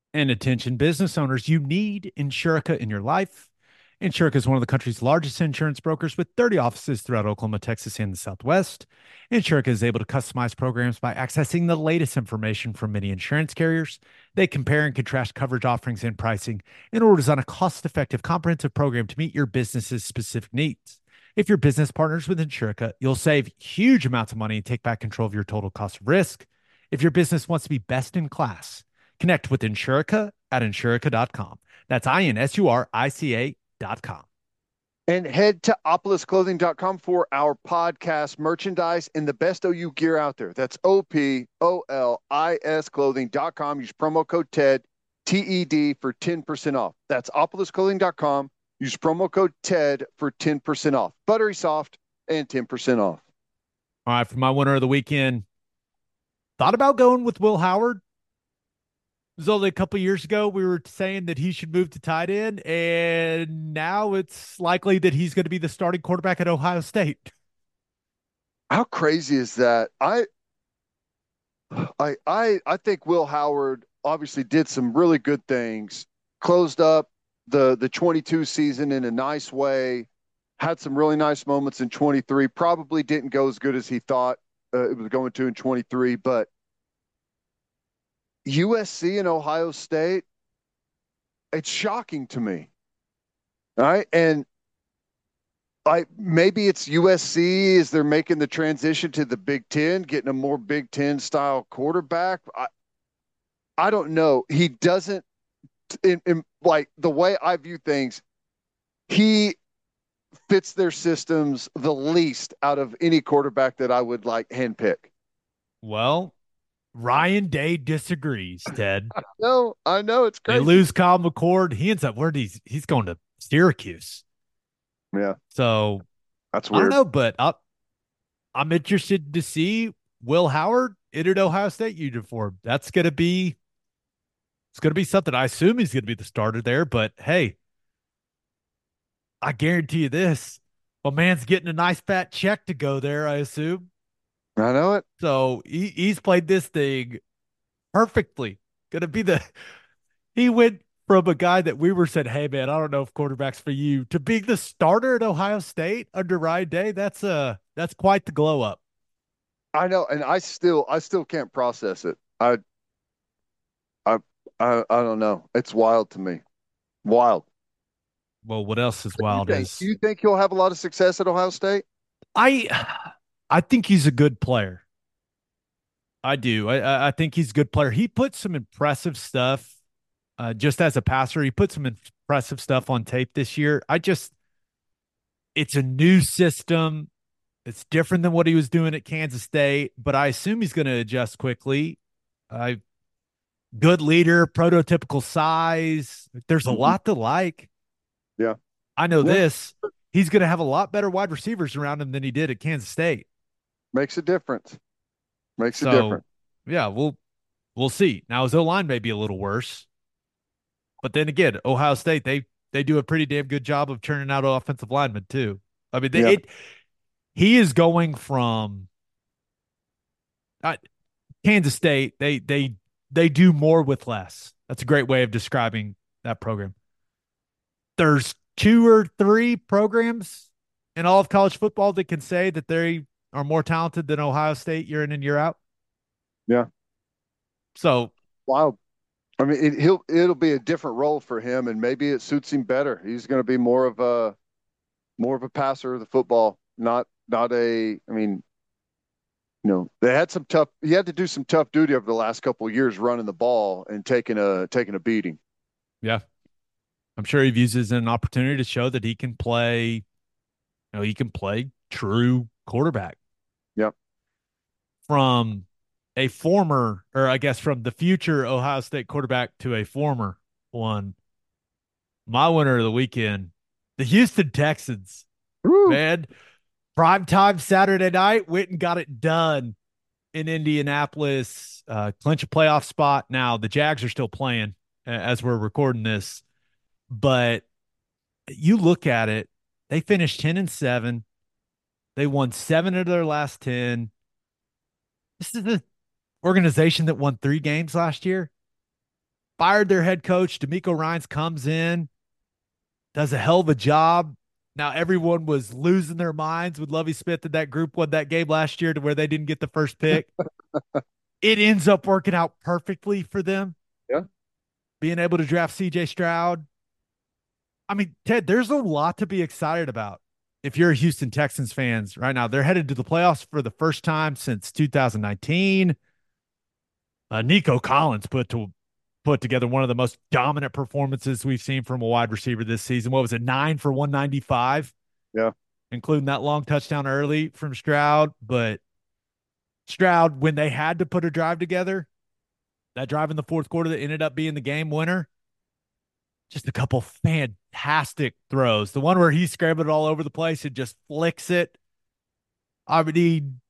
And attention business owners, you need Insurica in your life. Insurica is one of the country's largest insurance brokers with 30 offices throughout Oklahoma, Texas, and the Southwest. Insurica is able to customize programs by accessing the latest information from many insurance carriers. They compare and contrast coverage offerings and pricing in order to design a cost-effective, comprehensive program to meet your business's specific needs. If your business partners with Insurica, you'll save huge amounts of money and take back control of your total cost of risk. If your business wants to be best in class, connect with Insurica at insurica.com. That's INSURICA.com. And head to opolisclothing.com for our podcast merchandise and the best OU gear out there. That's OPOLIS clothing.com. Use promo code TED, TED for 10% off. That's opolisclothing.com. Use promo code TED for 10% off. Buttery soft and 10% off. All right, for my winner of the weekend, thought about going with Will Howard. It was only a couple years ago we were saying that he should move to tight end, and now it's likely that he's going to be the starting quarterback at Ohio State. How crazy is that? I think Will Howard obviously did some really good things. Closed up the 22 season in a nice way. Had some really nice moments in 23. Probably didn't go as good as he thought it was going to in 23, but USC and Ohio State, it's shocking to me. All right. And maybe it's USC as they're making the transition to the Big Ten, getting a more Big Ten style quarterback. I don't know. He doesn't, in like the way I view things, he fits their systems the least out of any quarterback that I would like handpick. Well, Ryan Day disagrees, Ted. No, I know it's They crazy. lose Kyle McCord. He ends up where he's going to Syracuse. Yeah, So that's I don't weird. know, but I'm interested to see Will Howard in an Ohio State uniform. It's gonna be something. I assume he's gonna be the starter there, but hey, I guarantee you this. My man's getting a nice fat check to go there, I assume. I know it. So he's played this thing perfectly. Gonna be he went from a guy that we were said, hey man, I don't know if quarterback's for you, to being the starter at Ohio State under Ryan Day. That's quite the glow up. I know, and I still can't process it. I I don't know. It's wild to me. Wild. Well, what else is What do you wild think? Do is you think he'll have a lot of success at Ohio State? I think he's a good player. I do. I think he's a good player. He put some impressive stuff just as a passer. He put some impressive stuff on tape this year. It's a new system. It's different than what he was doing at Kansas State, but I assume he's going to adjust quickly. Good leader, prototypical size. There's a lot to like. Yeah. I know Yeah. this. He's going to have a lot better wide receivers around him than he did at Kansas State. Makes a difference. Makes a So, difference. yeah, we'll see. Now his O-line may be a little worse, but then again, Ohio State they do a pretty damn good job of churning out offensive linemen too. I mean, Yeah. he is going from Kansas State. They do more with less. That's a great way of describing that program. There's two or three programs in all of college football that can say that they are more talented than Ohio State year in and year out. Yeah. So Wild. I mean, it'll be a different role for him, and maybe it suits him better. He's going to be more of a passer of the football, not a. I mean, they had some tough. He had to do some tough duty over the last couple of years running the ball and taking a beating. yeah, I'm sure he views it as an opportunity to show that he can play. He can play true quarterback. Yep. From a former, or I guess from the future Ohio State quarterback to a former one. My winner of the weekend, the Houston Texans. Woo. Man, primetime Saturday night, went and got it done in Indianapolis, clinch a playoff spot. Now, the Jags are still playing as we're recording this, but you look at it, they finished 10-7. They won 7 of their last 10. This is the organization that won 3 games last year. fired their head coach. D'Amico Ryans comes in, does a hell of a job. Now everyone was losing their minds with Lovie Smith and that group won that game last year to where they didn't get the first pick. It ends up working out perfectly for them. Yeah. Being able to draft CJ Stroud. I mean, Ted, there's a lot to be excited about. If you're a Houston Texans fans right now, they're headed to the playoffs for the first time since 2019. Nico Collins put together one of the most dominant performances we've seen from a wide receiver this season. What was it, 9 for 195? Yeah. Including that long touchdown early from Stroud. But Stroud, when they had to put a drive together, that drive in the fourth quarter that ended up being the game winner, just a couple fantastic throws. The one where he scrambled it all over the place and just flicks it. I mean,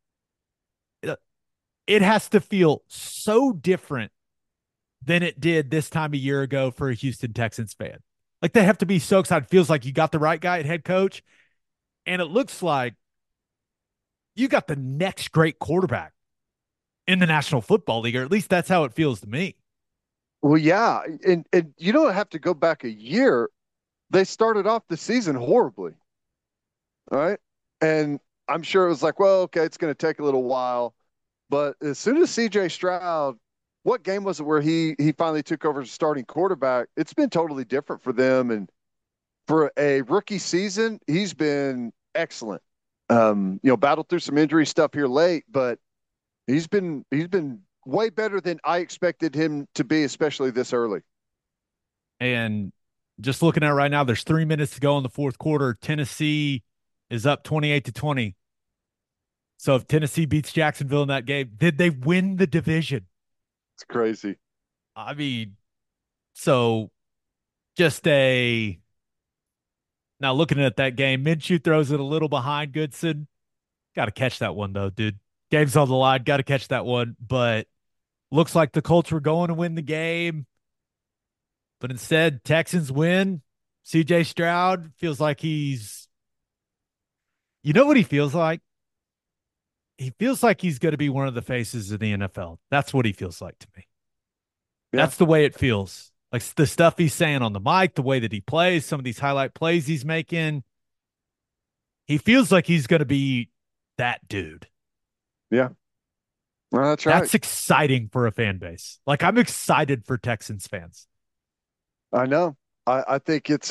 it has to feel so different than it did this time a year ago for a Houston Texans fan. Like, they have to be so excited. It feels like you got the right guy at head coach, and it looks like you got the next great quarterback in the National Football League, or at least that's how it feels to me. Well, yeah, and you don't have to go back a year. They started off the season horribly, all right? And I'm sure it was like, well, okay, it's going to take a little while. But as soon as CJ Stroud, what game was it where he finally took over as starting quarterback? It's been totally different for them. And for a rookie season, he's been excellent. Battled through some injury stuff here late, but he's been way better than I expected him to be, especially this early. And just looking at it right now, there's 3 minutes to go in the fourth quarter. Tennessee is up 28-20. So if Tennessee beats Jacksonville in that game, did they win the division? It's crazy. I mean, so just now looking at that game, Minshew throws it a little behind Goodson. Got to catch that one though, dude. Game's on the line. Got to catch that one. But looks like the Colts were going to win the game. But instead, Texans win. CJ Stroud feels like you know what he feels like? He feels like he's going to be one of the faces of the NFL. That's what he feels like to me. Yeah. That's the way it feels. Like the stuff he's saying on the mic, the way that he plays, some of these highlight plays he's making. He feels like he's going to be that dude. Yeah. Well, that's right. That's exciting for a fan base. Like, I'm excited for Texans fans. I know. I think I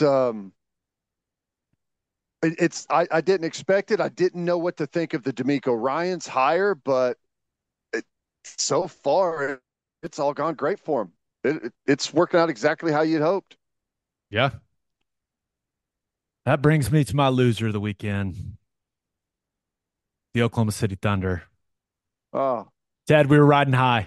didn't expect it. I didn't know what to think of the D'Amico Ryans hire, but so far it's all gone great for him. It's working out exactly how you'd hoped. Yeah. That brings me to my loser of the weekend, the Oklahoma City Thunder. Oh, Ted, we were riding high.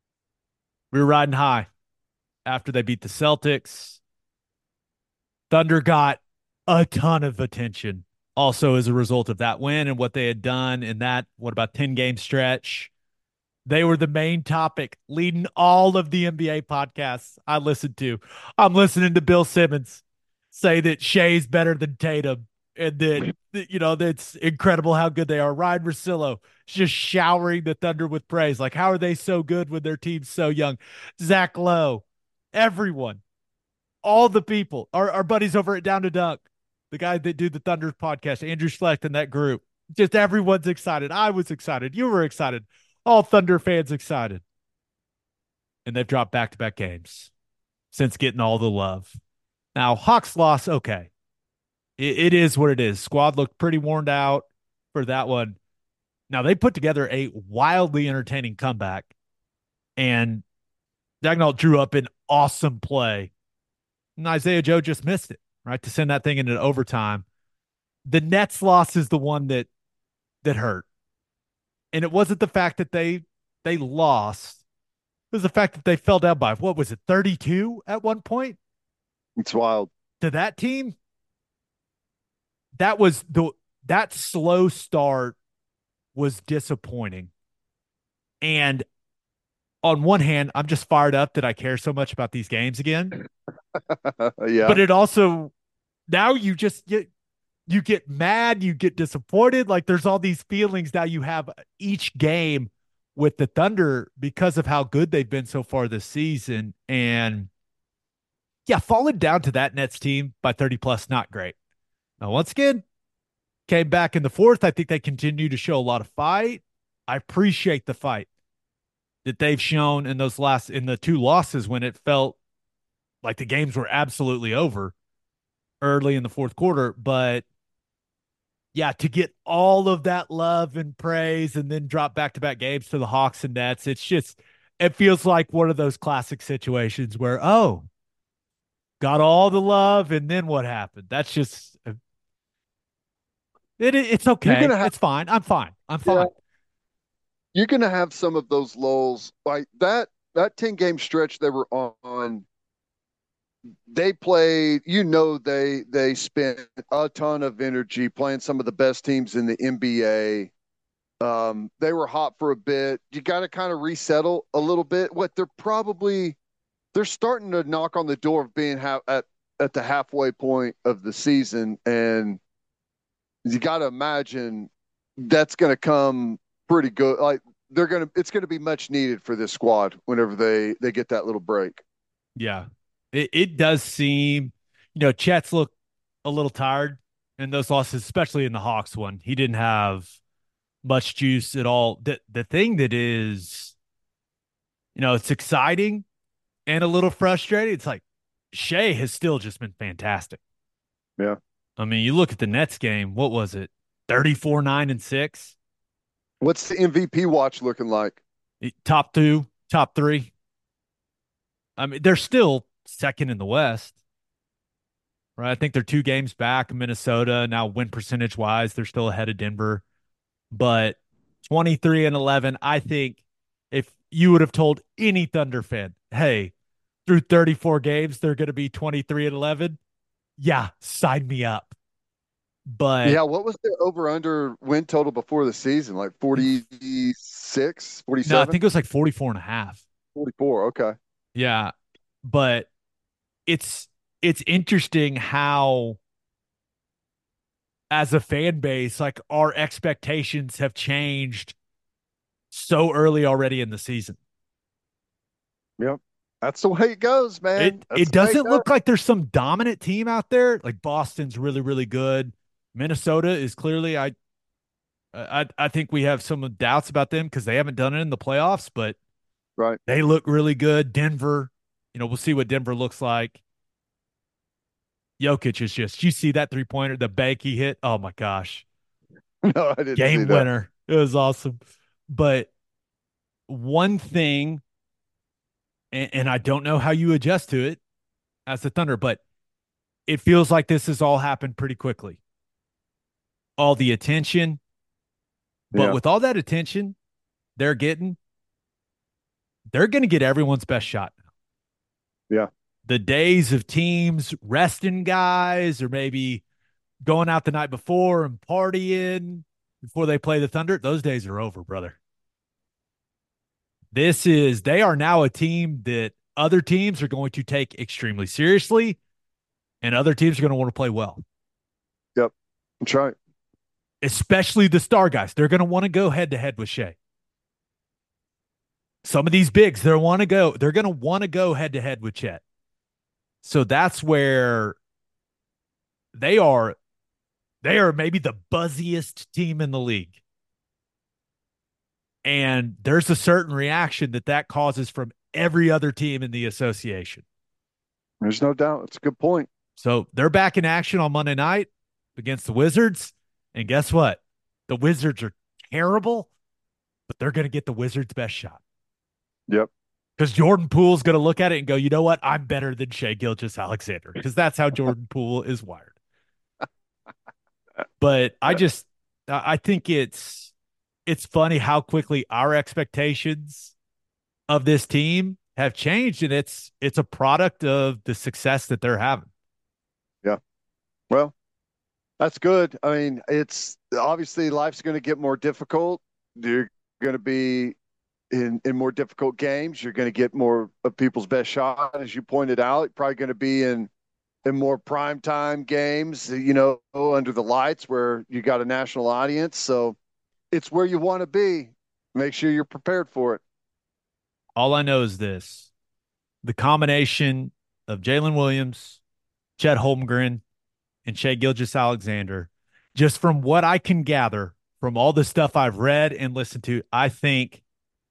After they beat the Celtics. Thunder got a ton of attention also as a result of that win and what they had done in that, 10-game stretch. They were the main topic leading all of the NBA podcasts I listened to. I'm listening to Bill Simmons say that Shea's better than Tatum and that, that's incredible how good they are. Ryan Russillo just showering the Thunder with praise. Like, how are they so good when their team's so young? Zach Lowe, everyone, all the people, our buddies over at Down to Dunk, the guy that do the Thunder podcast, Andrew Schlecht and that group, just everyone's excited. I was excited. You were excited. All Thunder fans excited. And they've dropped back-to-back games since getting all the love. Now, Hawks loss, okay. It is what it is. Squad looked pretty worn out for that one. Now, they put together a wildly entertaining comeback, and Dagnall drew up an awesome play. And Isaiah Joe just missed it, right, to send that thing into overtime. The Nets loss is the one that hurt. And it wasn't the fact that they lost. It was the fact that they fell down by, 32 at one point? It's wild. To that team? That slow start was disappointing. And on one hand, I'm just fired up that I care so much about these games again. Yeah. But it also, now you get mad, you get disappointed. Like, there's all these feelings now you have each game with the Thunder because of how good they've been so far this season. And yeah, falling down to that Nets team by 30 plus, not great. Now, once again, came back in the fourth. I think they continue to show a lot of fight. I appreciate the fight that they've shown in the two losses when it felt like the games were absolutely over early in the fourth quarter. But yeah, to get all of that love and praise and then drop back to back games to the Hawks and Nets, it feels like one of those classic situations where, oh, got all the love and then what happened? That's just, it's You're okay. gonna have It's fine. I'm fine. I'm yeah, fine. you're gonna have some of those lulls like that 10 game stretch they were on. They played, they spent a ton of energy playing some of the best teams in the NBA. They were hot for a bit. You got to kind of resettle a little bit. They're starting to knock on the door of being at the halfway point of the season, and you got to imagine that's going to come pretty good. Like it's going to be much needed for this squad whenever they get that little break. Yeah. It does seem, Chet's looked a little tired in those losses, especially in the Hawks one. He didn't have much juice at all. The thing that is, it's exciting and a little frustrating. It's like Shea has still just been fantastic. Yeah. I mean, you look at the Nets game, what was it? 34, 9, and 6. What's the MVP watch looking like? Top two, top three. I mean, they're still second in the West, right? I think they're 2 games back. Minnesota now win percentage wise, they're still ahead of Denver, but 23-11. I think if you would have told any Thunder fan, hey, through 34 games, they're going to be 23-11. Yeah, sign me up. But Yeah, what was the over under win total before the season? Like 46, no, I 47, think it was like 44 and a half. 44. Okay. Yeah. But it's interesting how as a fan base, like our expectations have changed so early already in the season. Yep. That's the way it goes, man. That's It the way it doesn't goes. look like there's some dominant team out there. Like Boston's really, really good. Minnesota is clearly I think we have some doubts about them because they haven't done it in the playoffs, but Right. they look really good. Denver, we'll see what Denver looks like. Jokic is just, you see that 3-pointer, the bank he hit? Oh my gosh. No, I didn't see Game that. winner. It was awesome. But one thing, and I don't know how you adjust to it as the Thunder, but it feels like this has all happened pretty quickly. All the attention, but Yeah. with all that attention they're getting, they're going to get everyone's best shot. Yeah. The days of teams resting guys or maybe going out the night before and partying before they play the Thunder, those days are over, brother. They are now a team that other teams are going to take extremely seriously and other teams are going to want to play well. Yep. That's right. Especially the star guys. They're going to want to go head to head with Shea. Some of these bigs, they're going to want to go head to head with Chet. So that's where they are maybe the buzziest team in the league. And there's a certain reaction that causes from every other team in the association. There's no doubt. It's a good point. So they're back in action on Monday night against the Wizards. And guess what? The Wizards are terrible, but they're going to get the Wizards' best shot. Yep. Because Jordan Poole's going to look at it and go, you know what? I'm better than Shea Gilgeous-Alexander. Because that's how Jordan Poole is wired. But I think it's funny how quickly our expectations of this team have changed, and it's a product of the success that they're having. Yeah. Well, that's good. I mean, it's obviously life's going to get more difficult. You're going to be in more difficult games. You're going to get more of people's best shot, as you pointed out. You're probably going to be in more primetime games, under the lights where you got a national audience. So it's where you want to be. make sure you're prepared for it. All I know is this: the combination of Jalen Williams, Chet Holmgren, and Shea Gilgeous-Alexander, just from what I can gather from all the stuff I've read and listened to, I think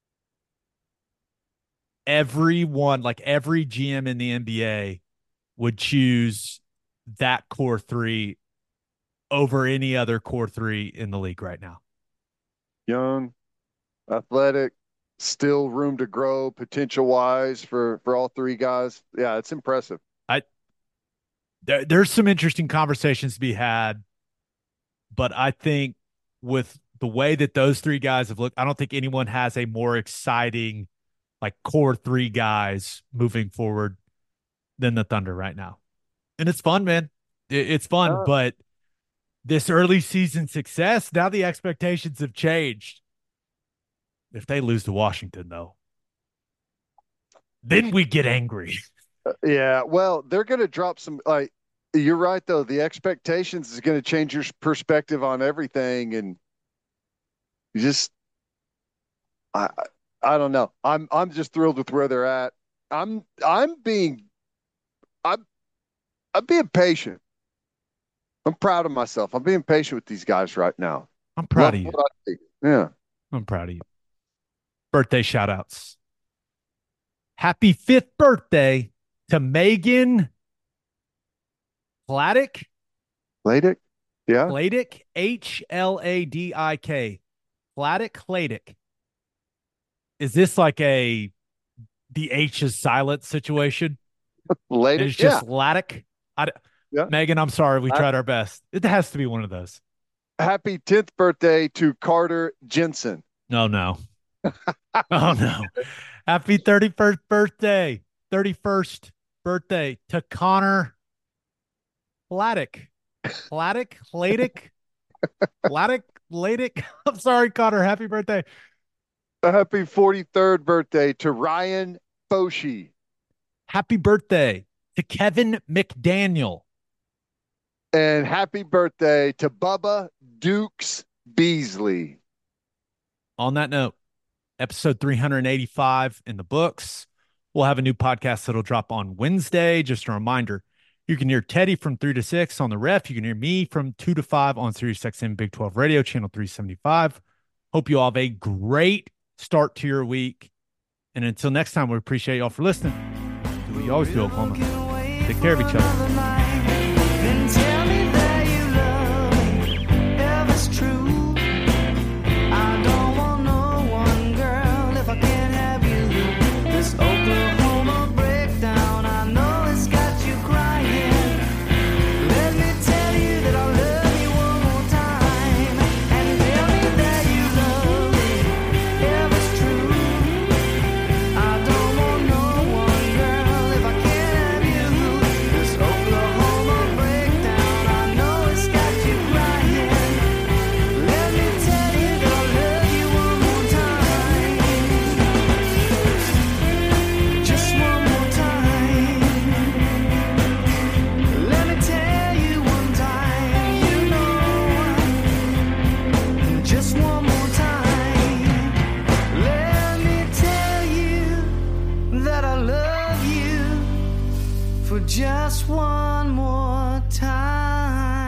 everyone, like every GM in the NBA, would choose that core three over any other core three in the league right now. Young, athletic, still room to grow potential wise for all three guys. Yeah, it's impressive. There's some interesting conversations to be had, but I think with the way that those three guys have looked, I don't think anyone has a more exciting like core three guys moving forward than the Thunder right now. And it's fun, man. It's fun, but this early season success, now the expectations have changed. If they lose to Washington, though, then we get angry. Yeah, well, they're going to drop some. Like you're right, though. The expectations is going to change your perspective on everything, and you just, I don't know. I'm just thrilled with where they're at. I'm being, I'm being patient. I'm proud of myself. I'm being patient with these guys right now. I'm proud of you. Yeah, I'm proud of you. Birthday shout outs. Happy 5th birthday to Megan Hladik. Hladik? Yeah. Hladik, Hladik. Hladik. Is this like the H is silent situation? Hladik? It's just Hladik. Yeah. Megan, I'm sorry. We tried our best. It has to be one of those. Happy 10th birthday to Carter Jensen. Oh, no. Oh, no. Happy 31st birthday to Connor Hladik. Hladik. I'm sorry, Connor. Happy birthday. Happy 43rd birthday to Ryan Foshi. Happy birthday to Kevin McDaniel. And happy birthday to Bubba Dukes Beasley. On that note, episode 385 in the books. We'll have a new podcast that'll drop on Wednesday. Just a reminder, you can hear Teddy from 3 to 6 on the Ref. You can hear me from 2 to 5 on SiriusXM Big 12 Radio, channel 375. Hope you all have a great start to your week. And until next time, we appreciate y'all for listening. Do what you always do, Oklahoma. Take care of each other. Just one more time.